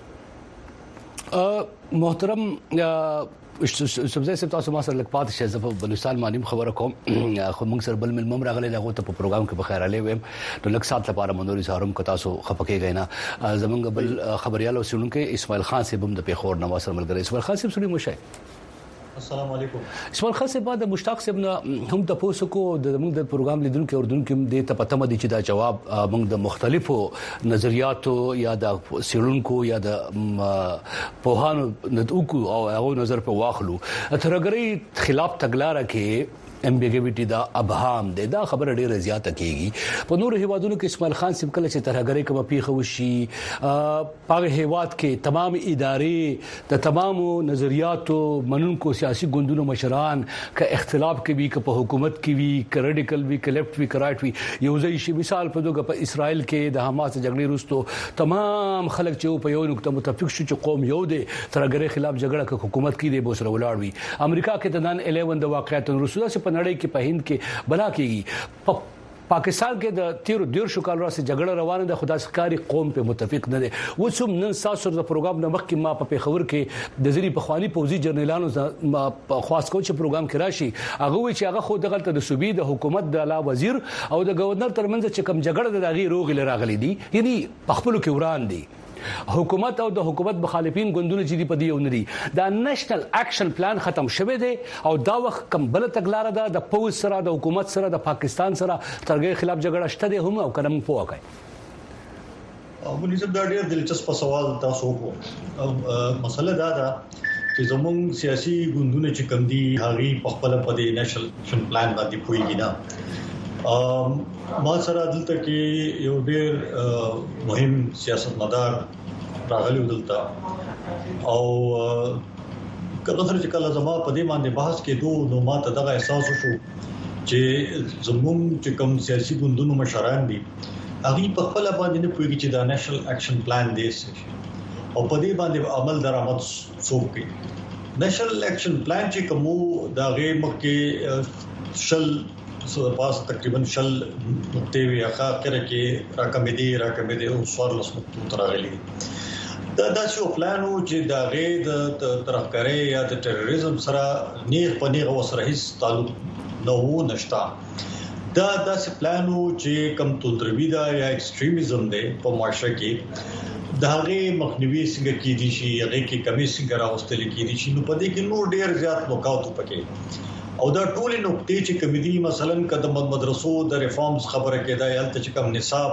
محترم سبزه سب تاسو ما سره لک پات شه زه په بلوچستان باندې خبره کوم خو موږ سره بل ملمم راغلی دغه ته په پروګرام کې بخیر علي ویم نو لک سات لپاره منوري زهرم کو تاسو خپکه غینا زمونږ بل خبريالو سونکه اسماعیل خان صاحب هم د پیښور نواز سره ملګری اسماعیل خان صاحب سړي مشه السلام علیکم. اسماعیل خان صاحب د مشتاق صاحب هم تاسو کو د موږ د پروګرام لیدونکو اوردونکو د ته پته مدي چې دا جواب موږ د مختلفو نظریاتو یا د سیرونکو یا د پوهانو ندوکو او هغه نظر په واخلو ترګری خلاف تګلارې کې امبیګویټي دا ابهام دی دا خبره ډیره زیاته کیږي په نور هیوادونو کې اسماعیل خان سیم کله چې ترهګرۍ کوم پیښه وشي په هیواد کې تمام ادارې د تمامو نظریاتو منونکو سیاسي ګوندونو مشران ک اختلاف کوي ک په حکومت کې وي ک رادیکل وي ک لیفټ وي ک رائټ وي یو ځای شي مثال په توګه په اسرائیل کې د حماس جګړې وروسته تمام خلک چې په یو نقطه متفق شو چې قوم یو دی ترهګرۍ خلاف جګړه ک حکومت کې دی بوسره ولاړ وي امریکا کې د نن الیون د واقعیت وروسته په نړۍ کې په هند کې بلا کېږي پاکستان کې د تیر ډیر شو کال راځي جګړه روانه ده خدای سکاري قوم په متفق نه دي وڅوم نن تاسو د پروګرام نه مخکې ما په خبر کې د ځری په خواني پوزي جرنیلانو په خاص کوچ پروګرام کې راشي هغه وی چې هغه خو دغه د صوبې د حکومت د اعلی وزیر او د گورنر ترمنځ چې کم جګړه د دغه روغ لراغلي دي یعنی په خپل کې وران دي حکومت او د حکومت مخالفین ګوندونه چې دی په دی ونري دا نېشنل اکشن پلان ختم شوه دی او دا وخت کم بل تګلار ده د پوز سره د حکومت سره د پاکستان سره ترګي خلاف جګړه شته دی هم او کلم پوکای او ولې دا ډېر دلچسپ سوال تاسو وکړو مسله دا ده چې زموږ سیاسي ګوندونه چې کم دي هغه په خپل په دې نېشنل اکشن پلان باندې پويږي نه ام ما سره دلته کې یو ډېر مهم سیاستمدار راغلی دلته او کله چې کله زما په دې باندې بحث کې دوه نو ماته دغه احساس وشو چې زموږ چې کوم سیاسي ګوندونو مشران دي هغه په خپل باندې نه پوهیږي چې دا نېشنل اکشن پلان دی او په دې باندې عمل درآمد څوک کوي نېشنل اکشن پلان چې کوم دا غي مکه شل سو پاس تقریبا شل نقطې وی اخر کې راکمې دي راکمې دي او څوار لس نقطې ترغلي دا داسې پلانو چې دا غي د ترهګرۍ یا د ټیرریزم سره نیغ په نیغه وسره هیڅ تعلق نه و نشتا دا داسې پلانو چې کم توندروي دا یا ایکستریمیزم دی په معاشره کې دا غي مخنیوي څنګه کې دي شي هغه کې کمی څنګه راوستل کې دي شي نو په دې کې نور ډیر زیات نوکاوت پکې او دا ټول نقطې چې کمیدي مثلا قدم مدرسو د ریفارمز خبره کېده یالته چې کم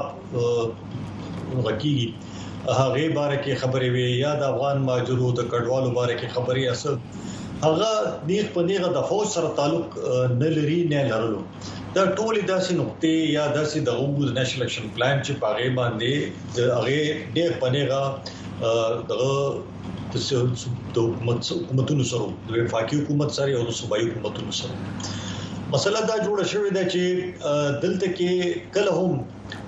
نصاب غکی هغه باره کې خبرې وي یا د افغان ماجرو د کډوالو باره کې خبرې اصل هغه نیغ په نیغه د فوج سره تعلق نه لري نه لرلو دا ټول داسې نقطې یا داسې د غوډ نېشنل اکشن پلان چې پاغه باندې د هغه ډېر په نیغه دغه د حکومتونو سره د وفاقي حکومت سره او د صوبایي حکومتونو سره مسله دا جوړه شوې ده چې دلته کې کله هم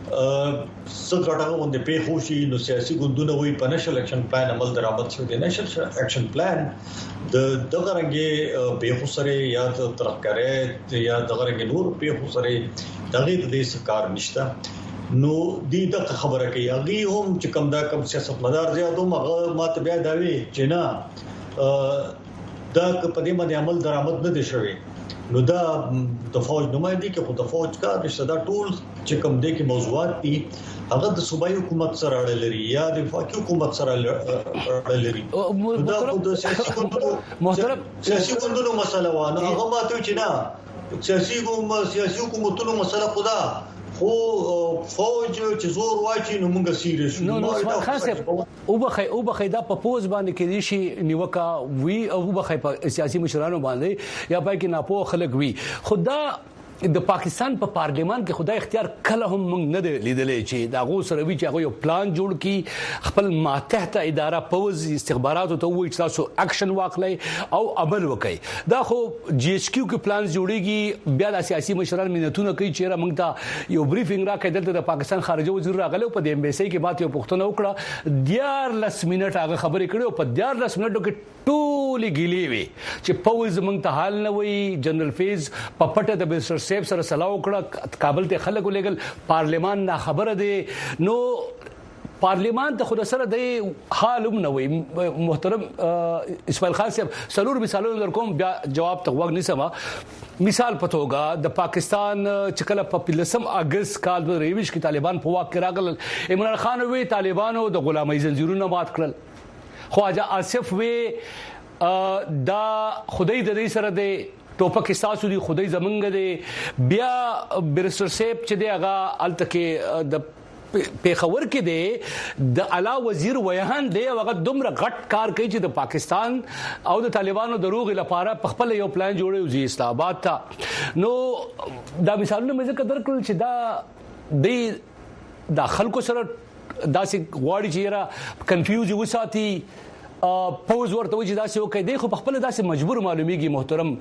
څنګه غوډه په خوشي نو سیاسي ګوندونه وي په نېشنل اکشن پلان عمل درآمد شوی دی نېشنل اکشن پلان د دغه رنګه به خسره یا د ترهګرۍ یا دغه رنګ نور به خسره دغه د دې کار نشته نو دې د خبره کوي هغه هم چې کوم دا کوم سیاستمدار زیاتو هغه ماته بیا دا وی چې نه دا په دې باندې عمل درآمد نه دي شوی نو دا د فوج نمائندګي کې خو د فوج کار نشته دا ټول چې کوم دې کې موضوعات دي هغه د صوبایي حکومت سره اړه لري یا د وفاقي حکومت سره اړه لري دا د سیاسي ګوندونو محترم سیاسي ګوندونو مسله وانه هغه ماته چې نه سیاسي ګوند سیاسي حکومتونو مسله خدا خو فوج چې زور واچي نو موږ سیریس نو نو خاصه او بخې او بخې دا په پوز باندې کې دي شي نیوکا وی او بخې په سیاسي مشرانو باندې یا پای کې ناپوه خلک وی خدا د پاکستان په پا پارلیمان کې خدای اختیار کله هم موږ نه لیدلې چې دا غو سره وی چې هغه یو پلان جوړ کی خپل ماتحته اداره پوز استخباراتو ته وایي چې تاسو اکشن واخلئ او عمل وکړئ دا خو جی ایچ کیو کې پلان جوړیږي بیا د سیاسي مشران مینتونه کوي چې موږ ته یو بریفینګ راکړي دلته د پاکستان خارجه وزیر راغله په د ایمبیسي کې ماته یو پښتنه وکړه دیار لس منټ هغه خبرې کړې او په دیار لس منټو کې ټول ګیلې وي چې پوز موږ ته حال نه وي جنرال فیز په پټه د بسر سیب سره سلام وکړه کابل ته خلک ولګل پارلیمان نه خبره دي نو پارلیمان ته خود سره د حالم نه وي محترم اسماعیل خان صاحب سلور مثالونه در کوم بیا جواب ته وګ نسمه مثال پتوګه د پاکستان چکله په لسم اگست کال د ریوش کې طالبان په واک کې راغل عمران خان وی طالبانو د غلامۍ زنجیرونه مات کړل خواجه آصف وی دا خدای د دې سره د ټوپک ساسو دی خدای زمنګ دی بیا برسر سیب چې دی هغه التکه د پیښور کې دی د اعلی وزیر ویهان دی هغه دومره غټ کار کوي چې د پاکستان او د طالبانو د روغ لپاره په خپل یو پلان جوړي وزي اسلام آباد ته نو دا مثالونه مې ذکر درکړل چې دا د د خلکو سره داسې غواړي چې را کنفیوز وساتي پوز ورته وځي داسې وکړي دی خو په خپل داسې مجبور معلومیږي محترم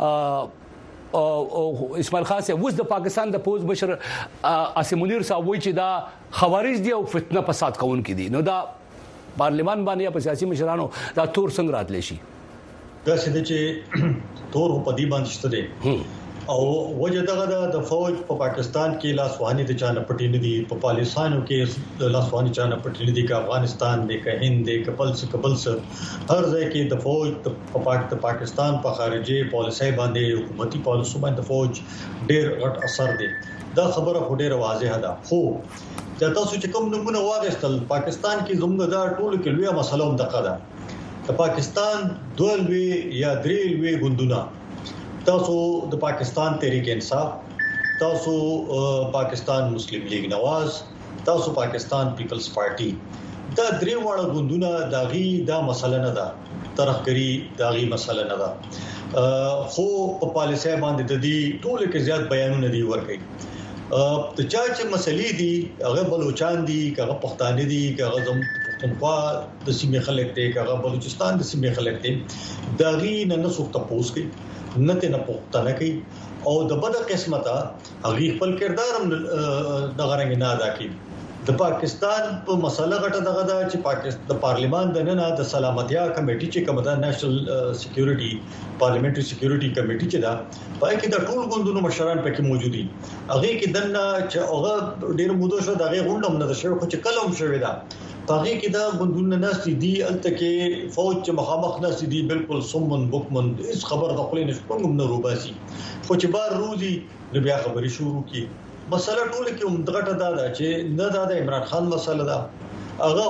او اسماعیل خان سے وز د پاکستان د پوز مشر اسیم منیر صاحب وایي چې دا خوارج دي او فتنه فساد کوونکي دي نو دا پارلیمان باندې یا سیاسي مشرانو دا تور څنګه راتلی شي دا څه چې تور په دې باندې شته دي او وجه دغه د فوج په پاکستان کې لاسوهني د چانه پټی نه دي په پالیسانو کې د لاسوهني چانه پټی نه دي که افغانستان دی که هند دی که بل څه کبل څه هر ځای کې د فوج په پاکستان په خارجي پالیسي باندې حکومتي پالیسو باندې فوج ډېر غټ اثر دی دا خبره ډېره واضحه ده خو چې تاسو چې کوم نمونه واغستل پاکستان کې زموږ دا ټول کې لویه مسله هم دغه ده د پاکستان دوه یا درې لوی ګوندونه تاسو د پاکستان تحریک انصاف تاسو پاکستان مسلم لیگ نواز تاسو پاکستان پیپلز پارټي دا درې وړ غوندونه داغي دا مسله نه ده ترخګری داغي مسله نه ده خو په پالیسي باندې د دې ټول کې زیات بیانونه دی ورکړي ته چا چې مسلې دي هغه بلوچستان دي هغه پښتانه دي هغه زم پښتونخوا د سیمې خلک دي هغه بلوچستان د سیمې خلک دي داغي نه نسوک تاسو کوي نته نه پښتنه کوي او د بده قسمته هغه خپل کردار هم د غرنګ نه ادا کوي د پاکستان په مسله غټه دغه د چې پاکستان د پارلیمان د نه د سلامتیا کمیټي چې کومه د نېشنل سکیورټي پارلیمنټري سکیورټي کمیټي چې دا پای کې د ټول ګوندونو مشران پکې موجود دي هغه کې دنه چې هغه ډېر موده شو دغه غونډه هم نه شوی خو چې کلم شوی دا پاره کې دا ګوندونه ناس دي الته کې فوج چې مخامخ ناس دي بالکل سمون بوکمن هیڅ خبر د خپل نشپنګم نه روباسي خو چې بار روزي بیا خبري شروع کی مسله ټول کې هم دغه دا چې نه دا د عمران خان مسله ده هغه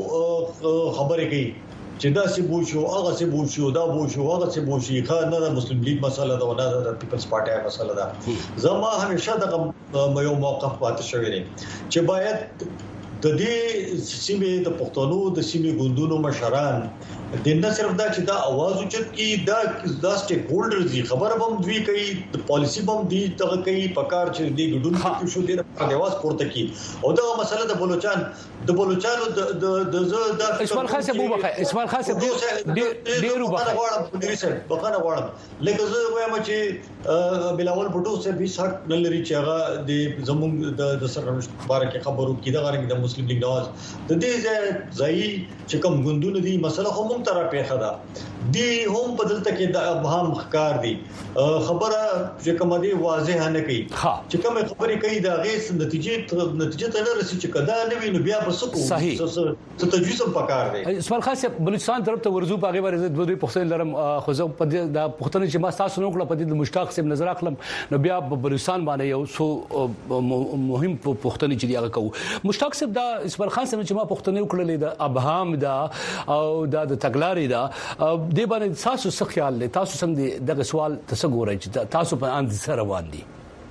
خبرې کوي چې دا سی بو شو هغه سی بو شو دا بو شو هغه سی بو شي خان نه د مسلم لیگ مسله ده نه د پیپلز پارټي مسله ده زما همیشه دغه یو موقف پاتې شوی دی چې باید د دې سیمې د پښتنو د سیمې ګوندونو مشران د نه صرف دا چې دا आवाज اوچت کی دا د سټیک هولډرز دي خبره هم دوی کوي د پالیسی هم دي دغه کوي پکار چې دی ګډون کې شو دي د आवाज پورته کی او دا مسله د بلوچستان د بلوچستانو د د د اسماعیل خان صاحب وبخه اسماعیل خان صاحب ډیرو بخه غواړم پولیس بخانه غواړم لکه زه وایم چې بلاول بټو سه بیس حق نلري چې هغه د زموږ د سرنوشت بارکه خبرو کې دا غره د مسلم لیگ نواز د دې ځای چې کوم ګوندونه دي مسله هم تر پیښه ده دی هم بدلته کې د ابهام ښکار دي خبره چې کومه دی واضح نه کوي چې کومه خبرې کوي دا غیس نتیجې نتیجې ته نه رسي چې کدا نه وي نو بیا په سکو څه تجویز هم پکار دی اسماعیل خان صاحب بلوچستان طرف ته ورزو په غیبه د دوی پښتون لرم خو زه په دې د پښتون چې ما تاسو نو کړ په دې مشتاق صاحب نظر اخلم نو بیا په بلوچستان باندې یو سو مهم پښتون چې دی هغه کو مشتاق صاحب دا اسماعیل خان صاحب چې ما پښتون وکړل د ابهام دا او دا د تګلارې دا د باندې تاسو څه خیال لري تاسو څنګه دغه سوال تاسو ګورئ چې تاسو په اند سره روان دي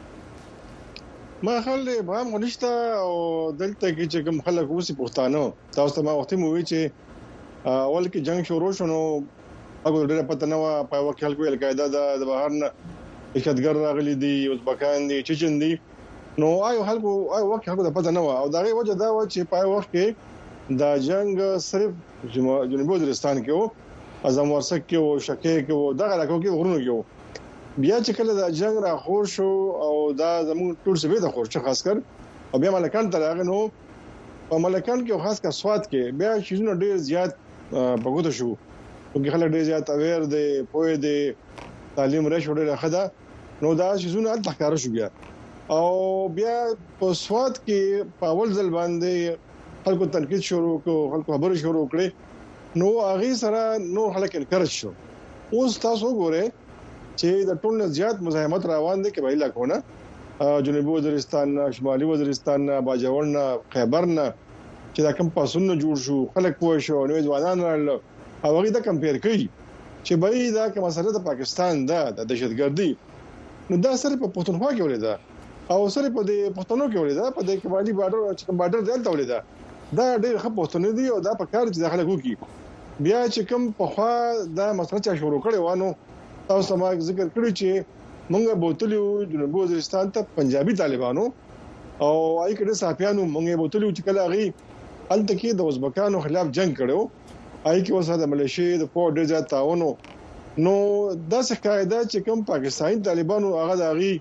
ما خل به مونږه او دلته کې چې کوم خلک اوسې پښتانه تاسو ته ما وختي مووي چې اول کې جنگ شروع شونه هغه ډېر پته نه و په وخت کې خلکو القاعده د بهر نه اشتګر راغلي دي ازبکان دي چچن دي نو آی خلکو آی وخت هغه د پته نه و او دا غي وجه دا و چې په وخت کې دا جنگ صرف جنوبي وزیرستان کې و اعظم ورسک کې او شکه کې او دغه علاقو کې ورونو کې بیا چې کله دا جنگ را خور شو او دا زموږ ټول سبه د خور شو خاص کر او بیا ملکان ته راغی نو په ملکان کې خاص کر سواد کې بیا شیزونه ډېر زیات بغوت شو چې خلک ډېر زیات اویر دي پوهه دي تعلیم راشي ډېر خدا نو دا شیزونه الته کار شو بیا او بیا په سواد کې په اول ځل باندې خلکو تنقید شروع کو خلکو خبرې شروع کړې نو هغه سره نو خلک انکرج شو اوس تاسو ګوره چې د ټول زیات مزاحمت روان دي کې ویلا کونه جنوبي وزیرستان شمالي وزیرستان باجوړ نه خیبر نه چې دا کوم پاسونه جوړ شو خلک پوه شو نو ځوانان راغله او هغه دا کمپیر کوي چې بای دا کوم مسله د پاکستان ده د دهشتګردي نو دا سره په پښتونخوا کې ولې ده او سره په دې پښتنو کې ولیدا په دې کمالي بارډر چې کوم بارډر ځل ولیدا دا ډېر ښه پښتون دي او دا په کار چې داخله کوي بیا چې کوم په خوا دا مسله چا شروع کړي وانه تاسو ما ذکر کړی چې موږ بوتلیو جنوبي وزیرستان ته پنجابي طالبانو او آی کډه صحافیانو موږ بوتلیو چې کله غي انت کې د ازبکانو خلاف جنگ کړو آی کې وسه د ملیشیا د فور ډیر ځات تاونو نو دا څه قاعده چې کوم پاکستاني طالبانو هغه د غي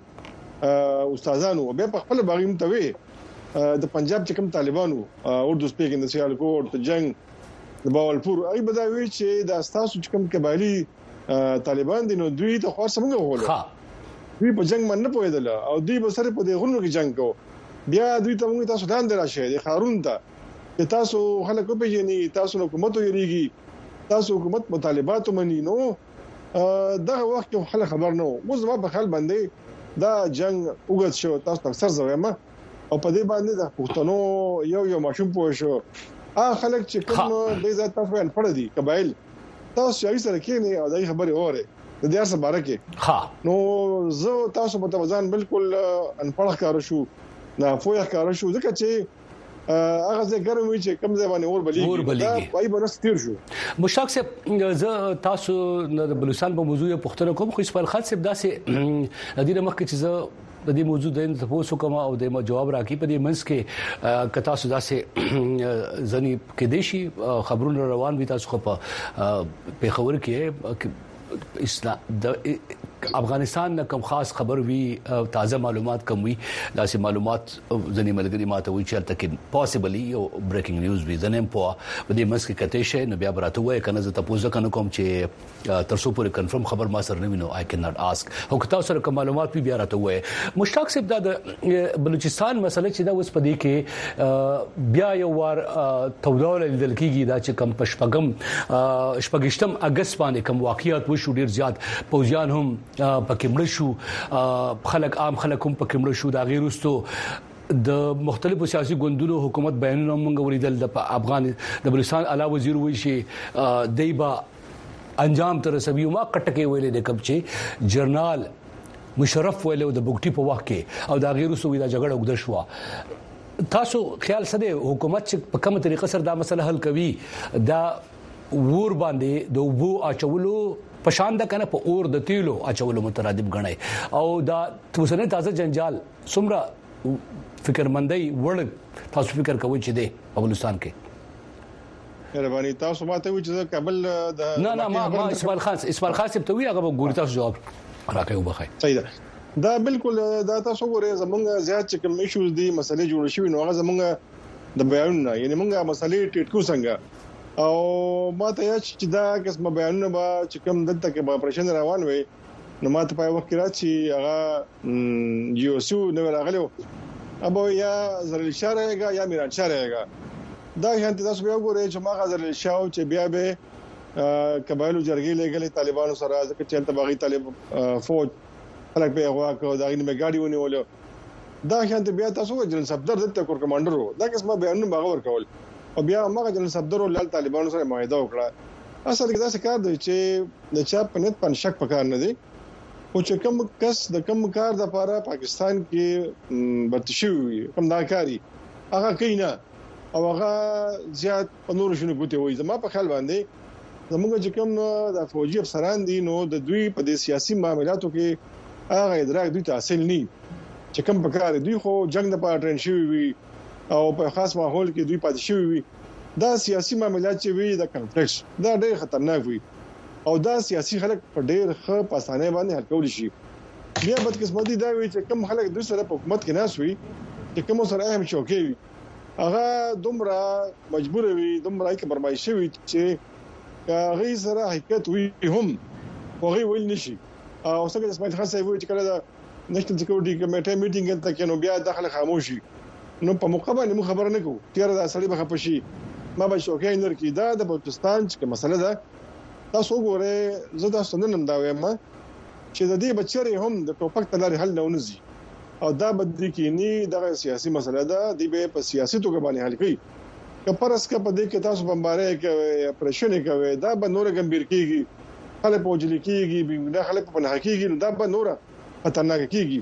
استادانو به په خپل باغیم ته وي د پنجاب چې کوم طالبانو اردو سپیکینګ د سیالکوټ ته جنگ د باولپور ای بداوی چې د استاسو چې کوم قبایلی طالبان دي نو دوی ته خو سمګه وله دوی په جنگ باندې پوهیدل او دوی به سره په دې غرونو کې جنگ کو بیا دوی ته موږ تاسو لاندې راشه د خارون ته چې تاسو خلک په جنې تاسو حکومت یریږي تاسو حکومت مطالبات مني نو دغه وخت خلک خبر نه وو زما په خل باندې دا جنگ وګت شو تاسو اکثر زویمه او په دې باندې د پښتنو یو یو ماشوم پوه شو ا خلک چې کوم د ذات تاسو ان پړ دي قبایل تاسو یې سره کې نه او دای خبره اوره د دې سره بارکه ها نو زه تاسو په توازن بالکل ان پړ کار شو نه فویا کار شو ځکه چې هغه ځای ګرم وي چې کم ځای باندې اور بلیږي دا پای باندې ستیر شو مشتاق صاحب زه تاسو د بلوچستان په موضوع پښتنو کوم خو اسماعیل خان صاحب داسې ندیره مخکې چې زه د دې موضوع د تاسو کوم او د جواب راکې په دې منځ کې کتا سودا سه ځنی کې دیشي خبرونه روان وي تاسو په پیښور کې اسلام د افغانستان نه کوم خاص خبر وی تازه معلومات کوم وی داسې معلومات ځنی ملګری ماته وی چې تل کې پوسیبلی یو بریکینګ نیوز وی ځنم په دې منځ کې کته شي نو بیا براته وای کنه زه تاسو کنه کوم چې ترسو پورې کنفرم خبر ما سره نه وینو آی کین ناٹ اسک او کته سره کوم معلومات بیا راته وای مشتاق صاحب د بلوچستان مسله چې دا اوس په دې کې بیا یو وار تودول لیدل کیږي دا چې کم پشپغم شپږشتم اگست باندې کوم واقعیت وشو ډیر زیات پوزیان هم پکې مړ شو خلک عام خلک هم پکې مړ شو دا غیرستو د مختلفو سیاسي ګوندونو حکومت بیانونه موږ ولیدل د افغان د بلوچستان اعلی وزیر وی شي دیبا انجام تر رسوي ما کټکه ویلې د کب چې جرنال مشرف ویلو د بوګټي په وخت کې او دا غیرستو دا جګړه وګد شو تاسو خیال سده حکومت چې په کومه طریقه سره دا مسله حل کوي دا ور باندې د وبو اچولو پشان د کنه په اور د تیلو اچولو مترادف غنئ او دا توسنه تازه جنجال سمره فکرمندۍ وړ تاسو فکر کوئ چې دی په بلوچستان کې مهرباني تاسو ماته وی چې قبل د نه نه ما ما اسماعیل خان اسماعیل خان ته وی هغه ګوري تاسو جواب راکې وبخای صحیح ده دا بالکل دا تاسو ګورئ زمونږ زیات چې کوم ایشوز دي مسلې جوړ شوي نو هغه زمونږ د بیان نه یعنی مونږه مسلې ټیټکو څنګه او ماته یا چې دا قسمه بیانونه به چې کوم دلته کې به پرېشن روان وي نو ماته په وخت کې راځي هغه یو څو نو راغلو ابو یا زرل شارهګه یا میران شارهګه دا هانت تاسو بیا ګورئ چې ما غزل شاو چې بیا به قبایلو جرګې لګلې طالبانو سره ځکه چې تل باغی طالب فوج خلک به هوا کو دا غي نه ګاډي ونیول دا هانت بیا تاسو جنرال صفدر دلته کور کمانډر وو دا قسمه بیانونه باغور کول او بیا هغه جنرال صفدر ول طالبانو سره معاهده وکړه اصل کې دا څه کار دی چې د چا په نت باندې شک پکار نه دی او چې کوم کس د کوم کار د لپاره پاکستان کې برتشوي کوم دا کاری هغه کینا او هغه زیات په نور شنو ګوتې وای زما په خیال باندې زموږ چې کوم د فوجي افسران دي نو د دوی په د سیاسي معاملاتو کې هغه ادراک دوی تحصیل نه چې کوم پکار دوی خو جنگ د پاره ټرین شوی وي او په خاص ماحول کې دوی پاتې شوی وي دا سیاسي معاملات چې وي د کنفلیکټ دا ډېر خطرناک وي او دا سیاسي خلک په ډېر ښه په اسانه باندې حل کول شي بیا بدقسمتي دا وي چې کوم خلک د سره په حکومت کې ناس وي چې کوم سره اهم شوکي وي هغه دومره مجبور وي دومره کې برمایش وي چې هغه سره حقیقت وي هم هغه ویل نشي او څنګه اسماعیل خان صاحب چې کله د نېشنل سکیورټي کمیټې میټینګ ته کې نو بیا داخله خاموشي نو په مقابله مو خبر نه کوو تیر دا سړی به خپشي ما به شوکې اندر کې دا د بلوچستان چې مسله ده تاسو وګورئ زه دا څنګه دا وایم چې د دې بچره هم د ټوپک تلاري حل نه ونزي او دا بد کې نه د سیاسي مسله ده دی به په سیاسي توګه باندې حل کوي که پرس کا په دې کې تاسو بمباره کوي پرشن کوي دا به نور ګمبیر کیږي خلک په وجل کیږي دا خلک په نه کیږي دا به نور خطرناک کیږي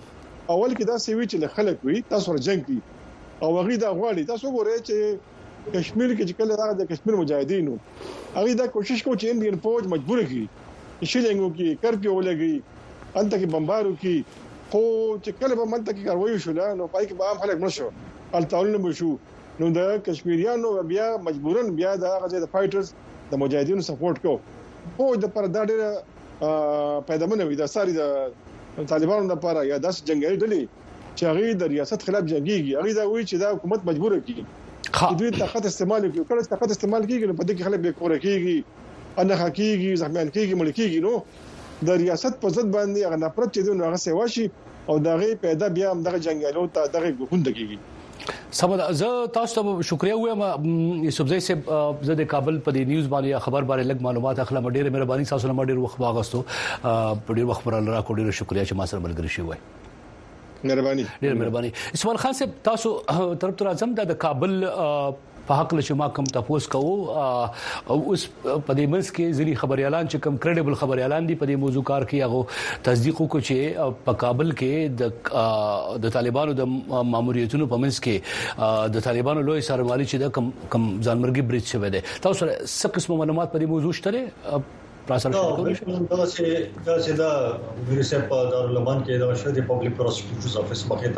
اول کې دا سوي چې خلک وي تاسو سره جنگ کوي او هغه دا غواړي تاسو ګورئ چې کشمیر کې چې کله دا د کشمیر مجاهدینو هغه دا کوشش کوي چې انډین فوج مجبور کړي شیلنګو کې کرفیو ولګي انت کې بمبارو کې خو چې کله به منطقي کاروي شو نو پای کې به عام خلک مشو الټاول نه شو نو د کشمیریانو بیا مجبورن بیا د هغه د فایټرز د مجاهدینو سپورټ کو او د پر دا ډېر پیدامنه وي د ساري د طالبانو لپاره یا داس جنگي ډلې چې هغه د ریاست خلاف جنگيږي هغه دا وایي چې دا حکومت مجبور کړي چې دوی طاقت استعمال کوي کله طاقت استعمال کیږي نو په دې کې خلک به کور کیږي ان حقيقي زخمیان کیږي مړ کیږي نو د ریاست په ضد باندې هغه نفرت چې دوی هغه سیواشي او دغه پیدا بیا هم دغه جنگالو ته دغه غوند کیږي سبا زه تاسو ته شکریا وایم یوسف زئی صاحب زه د کابل په دې نیوز باندې خبر باندې لږ معلومات اخلم ډېر مهرباني تاسو نه ډېر وخت واغستو په ډېر وخت پر لرا کو ډېر شکریا چې ما سره ملګری شوی مهرباني ډېر مهرباني اسماعیل خان صاحب تاسو طرف تر اعظم د کابل په حق له شما کوم تاسو کوو او اوس په دې منځ کې ځینی خبري اعلان چې کوم کریډیبل خبري اعلان دي په دې موضوع کار کې هغه تصدیق وکړي چې په کابل کې د د طالبانو د ماموریتونو په منځ کې د طالبانو لوی سرمالي چې د کم کم ځانمرګي بریټ شوی دی تاسو سره څه قسم معلومات په دې موضوع شته پراسر شو دا چې دا چې دا ورسې په دارالمان کې دا شته د پبلک پروسیکیوټرز افیس مخه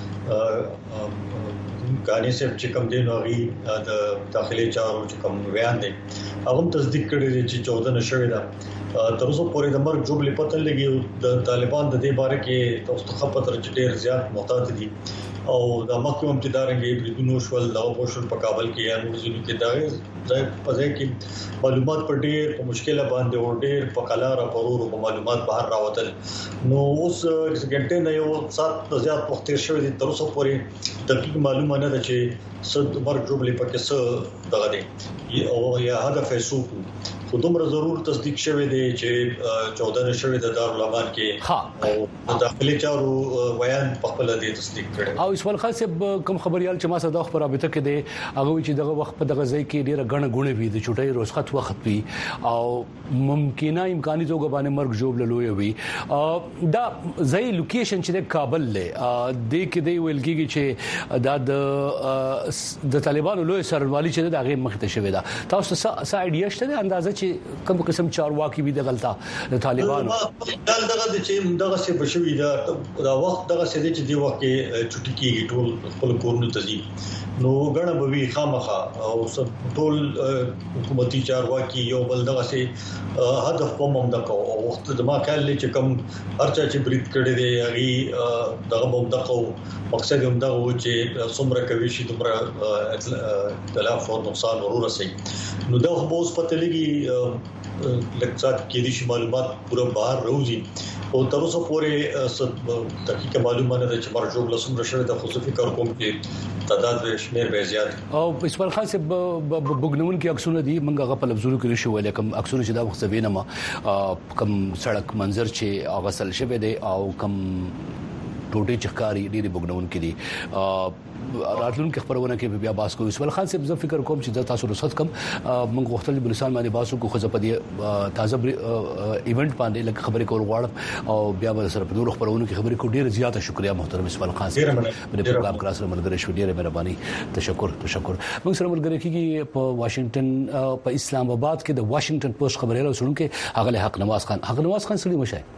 تا کانی صاحب چې کوم دی نو غي د داخلي چارو چې کوم بیان دي هغه تصدیق کړی چې چودہ نشوي دا تر اوسه پورې د مرګ جوړ لپاره لګي د طالبان د دې باره کې توسط خپل تر ډېر زیات محتاط دي او د محکمه امتدارنګي بریدونو شول د پوښتنه په کابل کې یا نورځونو کې دا ځای په ځای کې معلومات په ډېر په مشکله باندې او ډېر په قلاره پرورو په معلومات بهر راوتل نو اوس څنګه نه یو سات زیات وخت شوی دي تر اوسه پورې دقیق معلومه نه ده چې صد مرګ جوړ لپاره کې څه دغه دي او یا هدف یې سو خو دومره ضرور تصدیق شوی دی چې چودہ نشوي د دارالمان کې او د داخلي چارو بیان په خپل دی تصدیق کړي او اسماعیل خان صاحب کوم خبريال چې ما سره د خبر رابطه کې دی هغه چې دغه وخت په دغه ځای کې ډیره غڼه غونه وي د چټي روزخت وخت وي او ممکنه امکاني توګه باندې مرګ جوړ لوي وي دا ځای لوکیشن چې د کابل له د کې دی ویل کېږي چې دا د د طالبانو لوی سرمالي چې د هغه مخ ته شوی دا تاسو څه اډیا شته اندازه چې کوم قسم چارواکي وي د غلطه د طالبانو دا دغه چې دغه څه بشوي دا دا وخت دغه څه چې دی وخت کې چټي کېږي ټول خپل کورونو ته ځي نو غړ به وی خامخه او ټول حکومتي چارواکي یو بل دغه څه هدف په مونږ دغه او وخت د ما خیال چې کوم هرچا چې بریټ کړي دی هغه دغه مونږ دغه مقصد هم دغه و چې څومره کوي شي دومره تلف او نقصان ورور رسي نو دا هم اوس پته لګي لکه کې دي شي معلومات پوره بهر راوځي او تر اوسه پورې دقیقه معلومه نه ده چې مرجوب لسم رشد د خصوصي کار کوم کې تعداد شمیر به زیات او اسماعیل خان صاحب بګنون کې اکسونه دي منګه غو په لفظونو کې شو ویل کوم اکسونه چې دا وخت زبینه ما کم سړک منظر چې اغسل شوه دي او کم ټوټي چخکاری ډېری بګنون کې دي راتلون کې خبرونه کې بیا باس کوي اسماعیل خان صاحب زه فکر کوم چې تاسو رسد کم موږ غوښتل بلوچستان باندې باسو کو خو په تازه ایونت باندې لکه خبرې کول غواړم او بیا به سره په دوه خبرونه کې خبرې کو ډېر زیاته شکریا محترم اسماعیل خان صاحب د پروګرام کراس سره ملګری شو ډېر مهرباني تشکر تشکر موږ سره ملګری کیږي په واشنگټن په اسلام آباد کې د واشنگټن پوسټ خبري راوړونکو کې هغه حق نواز خان حق نواز خان سړي مشه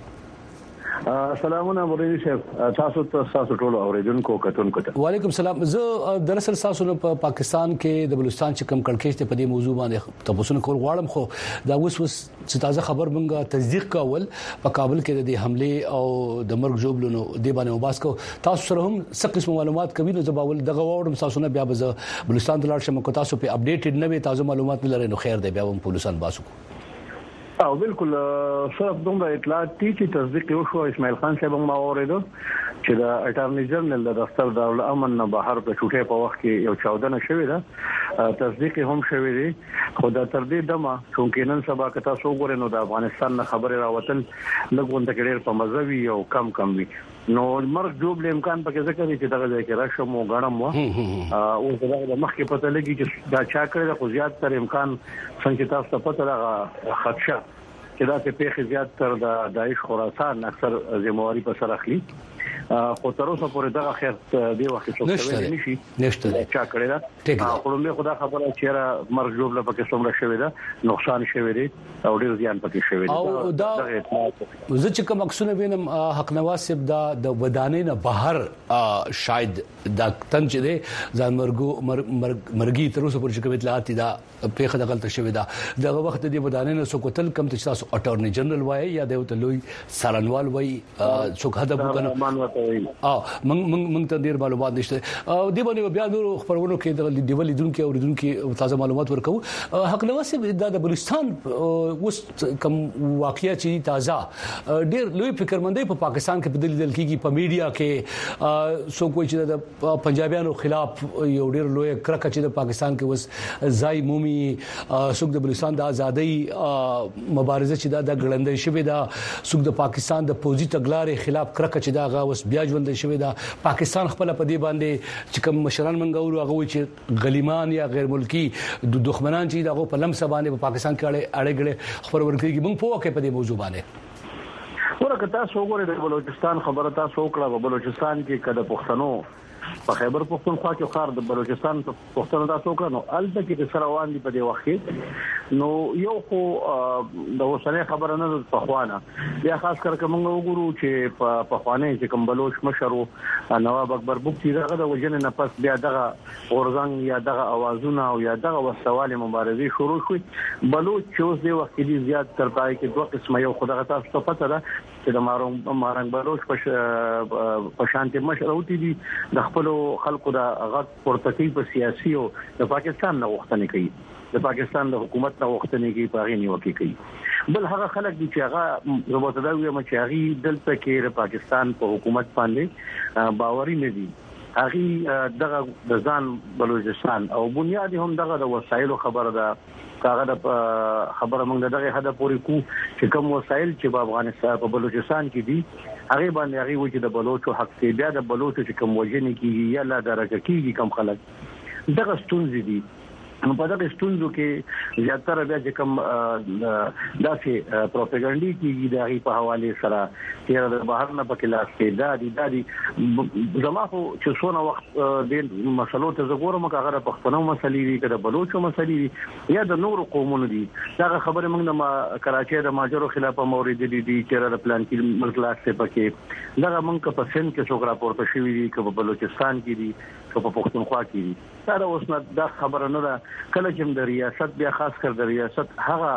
سلامونه موري شپ تاسو تاسو ټول اوریدونکو کتونکو ته وعلیکم السلام زه دراصل تاسو په پاکستان کې د بلوچستان چې کم کړکېشته په دې موضوع باندې تاسو نه کول غواړم خو دا اوس اوس چې تازه خبر مونږه تصدیق کول په کابل کې د حمله او د مرګ جوړلونو دی باندې وباس کو تاسو سره هم څه قسم معلومات کوي نو زباول دغه وړم تاسو نه بیا به بلوچستان د لاړ شم کو تاسو په اپډیټډ نه وي تازه معلومات نه لري نو خیر دی بیا هم بلوچستان باسو او بالکل صرف دومره اطلاعات چې تصدیق یو شو اسماعیل خان صاحب ما اوریدو چې د اټارنی جنرال د دفتر دارالامن نه بهر په چوټه په وخت کې یو چودہ نشوي دا تصدیق هم شوی دی خو دا تر دې دمه چې نن سبا کته سو ګورې نو د افغانستان نه خبره راوتل لګون ته ډېر په مزوي او کم کم وي نو مرګ جوړ امکان پکې ذکر چې دغه ځای کې راشم او غړم او او د مخکې پته لګي چې دا چا کړی د خصوصیات تر امکان څنګه تاسو ته پته راغی خدشه چې دا په پیښه زیات تر د داعش خراسان اکثر ذمہواری په سر اخلي خو تر اوسه پورې دا خیر دی وخت څه کوي نشي نشته چا کړی دا خو خدا خبره چې را مرګ جوړ لپاره کې څومره شوی دا نقصان شوی دی او ډیر زیان پکې شوی دی او دا زه چې کوم اکسونه وینم حق نواز صاحب دا د ودانې نه بهر شاید دا تن چې دی ځان مرګ مرګي تر اوسه پورې کوي اطلاعات دا په خدای غلطه شوی دا دغه وخت دی ودانې نه سو کوتل کم ته تاسو اټورنی جنرال وای یا د لوی سارنوال وای څوک هدف وکنه اه من من ته ډیر معلومات نشته او دی باندې بیا نور خبرونو کې د دیولې دونکو او دونکو تازه معلومات ورکو حق نواز د بلوچستان اوس کوم واقعیا چې تازه ډیر لوی فکرمندۍ په پاکستان کې بدل دل کیږي په میډیا کې سو کوئی چې د پنجابیانو خلاف یو ډیر لوی کرکه چې د پاکستان کې وس ځای مومي سوق د بلوچستان د ازادۍ مبارزه چې دا د ګړندې شوی دا سوق د پاکستان د پوزي تګلارې خلاف کرکه چې دا غوس بیا ژوند شوی دا پاکستان خپل په دې باندې چې کوم مشران منګورو هغه چې غلیمان یا غیر ملکی د دښمنان چې دا په لمسه باندې په پاکستان کې اړه اړه خبر ورکړي موږ په واقع په دې موضوع باندې ورکه تاسو وګورئ د بلوچستان خبره تاسو وکړه په بلوچستان کې کده پښتنو په خیبر پختونخوا کې خار د بلوچستان پښتنو دا څوک نو الته کې سره روان دي په دې وخت نو یو خو د وسنه خبره نه په خوانه بیا خاص کر کوم وګورو چې په خوانه چې کوم بلوچ مشرو نواب اکبر بوکتی دغه د وجنه نه پس بیا دغه اورزنګ یا دغه اوازونه او یا دغه وسواله مبارزه شروع شوه بلوچ چې اوس د وخت کې زیات تر پای کې دوه قسمه یو خدای تاسو ته پته ده چې د مارنګ مارنګ بلوچ په شانتي مشروطي دي د خپل خلکو دا غږ پورته په سیاسي او د پاکستان نه وختنه کوي د پاکستان د حکومت نه وختنه کوي په غي نیوکه کوي بل هغه خلک دي چې هغه روبوت دا وي چې هغه دلته کې د پاکستان په حکومت باندې باوري نه دي هغه دغه د ځان بلوچستان او بنیادی هم دغه د وسایلو خبره ده کاغه د خبره موږ دغه هدف پوری کو چې کوم وسایل چې په افغانستان په بلوچستان کې دي هغه باندې هغه وجه د بلوچو حق دی بیا د بلوچو چې کوم وجنه کیږي یا لا درجه کیږي کم خلک دغه ستونزې دي په دغه ستونزو کې زیاتره بیا چې کوم داسې پروپاګاندا کیږي د هغه په حواله سره چې د بهر نه پکې لاس کې دا دي دا دي زما خو چې څونه وخت د مسلو ته زګورم هغه پښتنو مسلې دي کله بلوچو مسلې دي یا د نورو قومونو دي دا خبره موږ د کراچي د ماجرو خلاف مورید دي چې د پلان کې ملک لاس ته پکې دا موږ په سن کې څوک راپورته شوی دي چې په بلوچستان کې دي چې په پښتونخوا کې دي دا اوس نه دا خبره نه ده کله چې د ریاست بیا خاص کر د ریاست هغه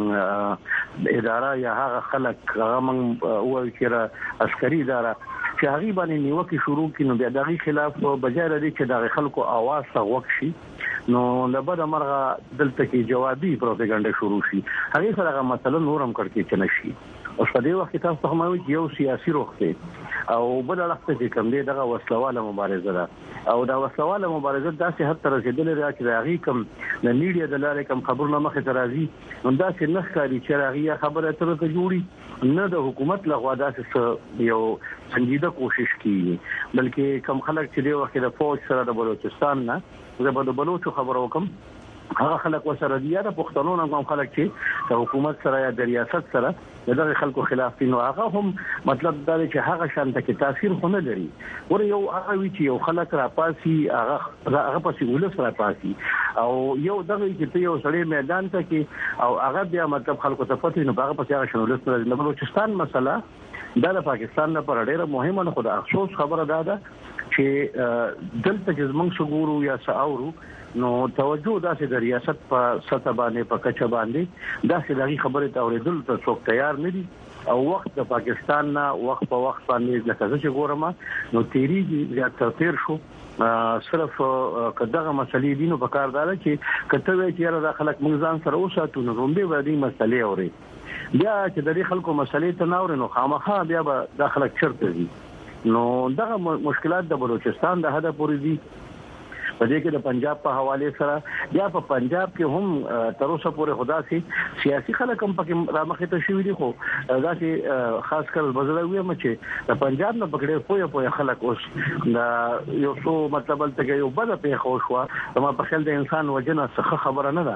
اداره یا هغه خلک هغه من او چې عسکري اداره چې هغه باندې نیوکه شروع کینو بیا دغه خلاف بجای لري چې دغه خلکو आवाज سغوک شي نو لبد مرغه دلته کې جوابي پروپاګاندا شروع شي هغه سره مثلا نورم کړی چې نشي او په دې وخت تاسو ته مو یو سیاسي روخ دی او بل وخت چې کوم دی دغه وسلواله مبارزه ده او دا وسلواله مبارزه داسې حد تر رسیدلې ده چې هغه کوم د میډیا د لارې کوم خبرونه مخه ته راځي نو داسې نه ښکاري چې هغه خبره تر ته جوړي نه د حکومت لغوا داسې یو سنجیده کوشش کوي بلکې کوم خلک چې دی وخت د فوج سره د بلوچستان نه زه به د بلوچو خبرو کوم هغه خلک وسره دي د پښتنو نه کوم خلک چې د حکومت سره یا د ریاست سره دغه خلکو خلاف دي نو هغه هم مطلب دا چې هغه شانته کې تاثیر خو نه لري ور یو هغه وی چې یو خلک را پاسي هغه هغه پاسي ولس را پاسي او یو دغه چې یو سړی میدان ته کې او هغه بیا مطلب خلکو ته پته نو هغه پاسي هغه شنو ولس نه بلوچستان مسله دا د پاکستان لپاره ډیره مهمه نه خو د افسوس خبره ده چې دلته چې موږ شګورو یا ساورو نو توجه داسې د ریاست په سطح باندې په کچه باندې داسې دغه خبره ته اوریدل ته څوک تیار نه دي او وخت د پاکستان نه وخت په وخت باندې لکه چې ګورم نو تیریږي زیات تر تیر شو صرف کداغه مسلې دي نو په کار دار چې کته وی چې را خلک موږ ځان سره اوساتو نو رومبه باندې مسلې اوري بیا چې د خلکو مسلې ته ناور نو خامخا بیا به د خلک چرته دي نو دغه مشکلات د بلوچستان د هدا پوری دي په دې کې د پنجاب په حواله سره یا په پنجاب کې هم تر اوسه پورې خدا سي سیاسي خلک هم پکې رامخې ته شوی دي خو دا چې خاص کر بزله وي چې د پنجاب نه پکړې پوهه پوهه خلک اوس دا یو څو مطلب ته یو بل په خو شو ما په خل د انسان وجنه څخه خبره نه ده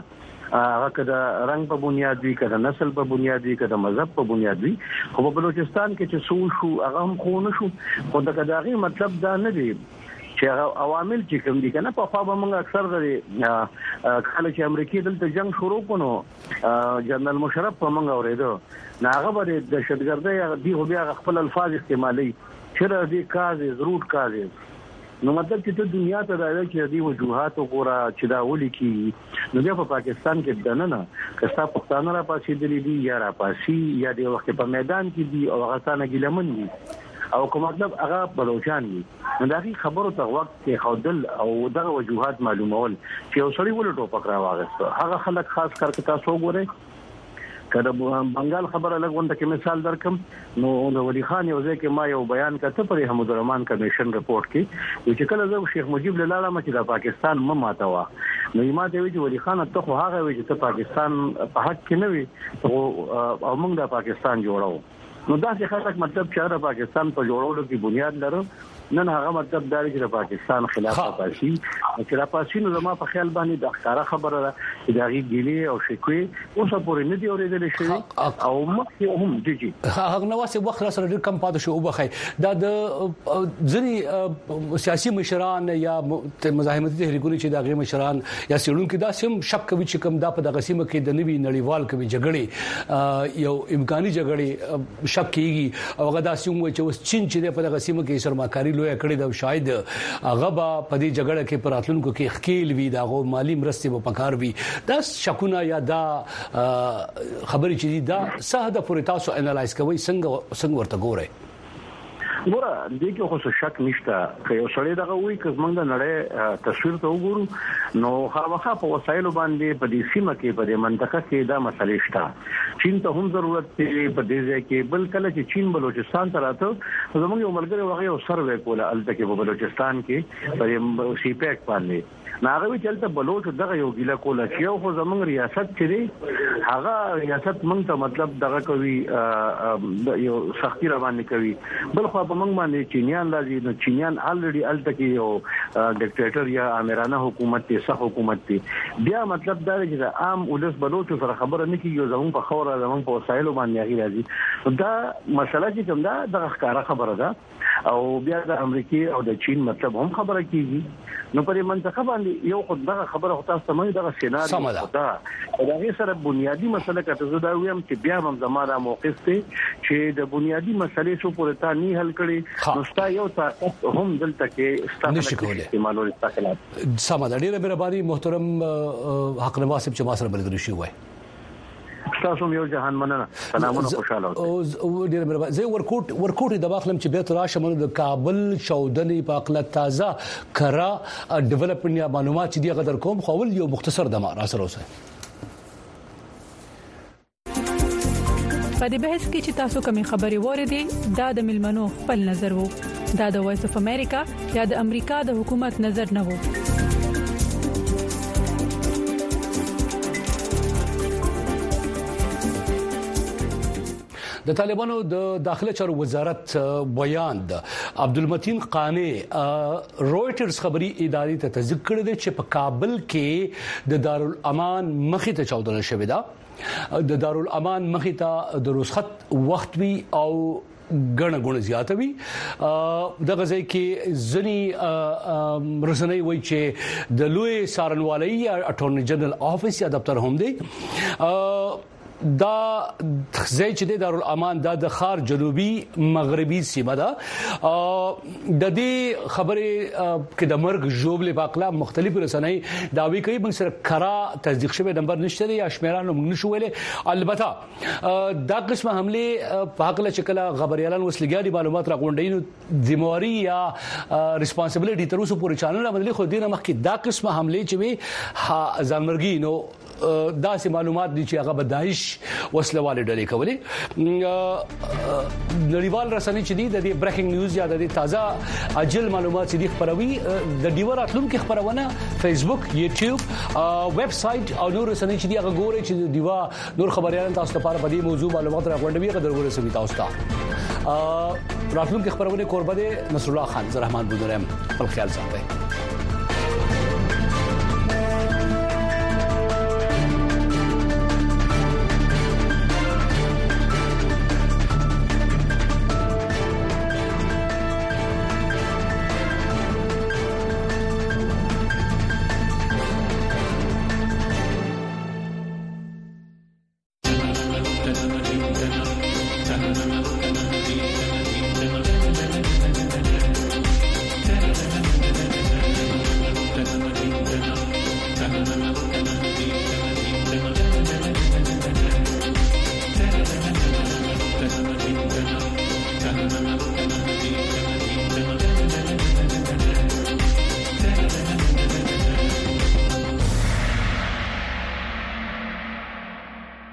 هغه کده رنگ په بنیاد وی کده نسل په بنیاد وی کده مذهب په بنیاد وی خو په بلوچستان کې چې سو شو هغه هم خو نه شو خو دا کداغي مطلب دا نه دی چې عوامل چې کوم دي کنه په خوا به موږ اکثر غري کله چې امریکای دلته جنگ شروع کړو جنرال مشرف په موږ اوریدو ناغه به د دهشتګردۍ دی خو بیا خپل الفاظ استعمالي چې را دي کاز ضرور کاز نو مطلب چې ته دنیا ته راځي چې د وجوهات وګوره چې دا ولي کی نو بیا په پاکستان کې دنه نه کستا پښتانه را پاسې دي دي یا را پاسي یا د وخت په میدان کې دي او هغه څنګه ګلمن دي او کوم مطلب هغه بلوچستان دي نو دا خبرو ته وخت کې خودل او دغه وجوهات معلومول چې اوسړي ولټو پکړه واغسته هغه خلک خاص کر کې تاسو وګورئ کله بنگال خبره لګونده کې مثال درکم نو د ولی خان یو ځکه ما یو بیان کته پر حمود الرحمن کمیشن رپورت کې چې کله زه شیخ مجیب لاله مچ د پاکستان م ماته وا نو ما ته وی چې ولی خان ته خو هغه وی چې ته پاکستان په حق کې نه وي او موږ د پاکستان جوړاو نو دا څه خلک مطلب چې د پاکستان په جوړولو کې بنیاد لرو نن هغه مطلب دا چې د پاکستان خلاف پاسي چې را پاسي نو زما په خیال باندې د ښکارا خبره ده چې دا غي ګيلي او شکوي اوس پورې نه دی اورېدل شي او مخکې هم دي چې هغه نو واسه وخت سره ډېر کم پاتې شو وبخای دا د ځنی سیاسي مشران یا مزاحمتي تحریکونه چې دا غي مشران یا سړونکو دا سم شک کوي چې کوم دا په دغه سیمه کې د نوي نړیوال کوي جګړې یو امکاني جګړې شک کیږي او هغه دا سم چې اوس چین چې په دغه سیمه کې سرماکاري لوی کړی دا شاید هغه به په دې جګړه کې پراتلونکو کې خکیل وي دا غو مالی مرستې په پکار وي دا شکونه یا دا خبرې چې دا ساده پورې تاسو انالایز کوي څنګه څنګه ورته ګورئ ګوره دې کې خو شک نشته که یو سړی دغه وایي چې موږ د نړۍ تصویر ته وګورو نو خامخا په وسایلو باندې په دې سیمه کې په دې منطقه کې دا مسلې شته چین ته هم ضرورت دی په دې ځای کې بل کله چې چین بلوچستان ته راته زموږ یو ملګری وغه یو سروې کوله الته کې په بلوچستان کې په سی پیک باندې ناغوي چلته بلوچ دغه یو ګیله کوله چې یو خو زموږ ریاست چې دی هغه ریاست موږ ته مطلب دغه کوي یو سختي روان کوي بل خو په موږ باندې چینیان راځي نو چینیان الریډي الته کې یو ډیکټیټر یا امرانه حکومت دی صح حکومت دی بیا مطلب دا چې عام ولس بلوچ سره خبره نه کیږي زموږ په خوره زموږ په وسایلو باندې هغه راځي دا مسله چې کوم دا د ښکارا خبره ده او بیا د امریکای او د چین مطلب هم خبره کیږي نو په منطقه باندې یو خدغه خبره هوتا سمې دغه سيناريو دا دا هي سره بنیادی مسله کته زه دا ویم چې بیا هم زموږه موقف ته چې د بنیادی مسلې شو پورې تا نه حل کړي نو ستا یو طاقت هم دلته کې ستاسو استعمالول استقلال سمه ډیره مهرباني محترم حق نواز صاحب چې ما سره بلګری شي وای تاسو یو جهان مننه سلامونه خوشاله او ډیر مهرباني زه ورکوټ ورکوټ د باخلم چې به تر شمن د کابل چودنې په اقل تازه کرا ډیولپمنٹ یا معلومات چې دی غدر کوم خو ول یو مختصر د ما را سره اوسه په دې بحث کې چې تاسو کومې خبرې وریدي دا د ملمنو خپل نظر وو دا د وایس اف امریکا یا د امریکا د حکومت نظر نه وو د طالبانو د داخله چارو وزارت بیان د عبدالمتین قانی رويټرز خبري ادارې ته تصدیق کړی دی چې په کابل کې د دارالامان مخې ته چاودنه شوې ده د دارالامان مخې ته د رخصت وخت وی او غنه غونه زیاتوي د غزي کې ځنی رسنۍ وایي چې د لوی سارنوالي اټورنی جنرال افیس یا دفتر هم دی دا ځای چې د دارالامان د خار جنوبي مغربي سیمه ده د دې خبره کې د مرګ جوړلې باقلا مختلف رسنۍ داوی کوي موږ سره کرا تصدیق شوی نمبر نشته یا شمیرانو موږ نشو ویلې البته دا قسمه حمله په حق له شکل خبريالان وسلګاري معلومات راغونډین ذمہواری یا ریسپانسیبিলিټي تر اوسه پورې چانل باندې خو دینه مخکې دا قسمه حمله چې وي ځانمرګي نو داسې معلومات دي چې هغه بدایش وسلواله ډلې کولې نړیوال رسنۍ چې دي د بریکینګ نیوز یا د تازه اجل معلومات چې دي خبروي د ډیور اتلونکو خبرونه فیسبوک یوټیوب ویب سټ او نور رسنۍ چې دي هغه ګوري چې دیوا نور خبريالان تاسو لپاره په دې موضوع معلومات راغونډوي غوډه ورسوي تاسو ته راتلونکو خبرونه قربانه نصر الله خان زرحمان بودرم خپل خیال ساتئ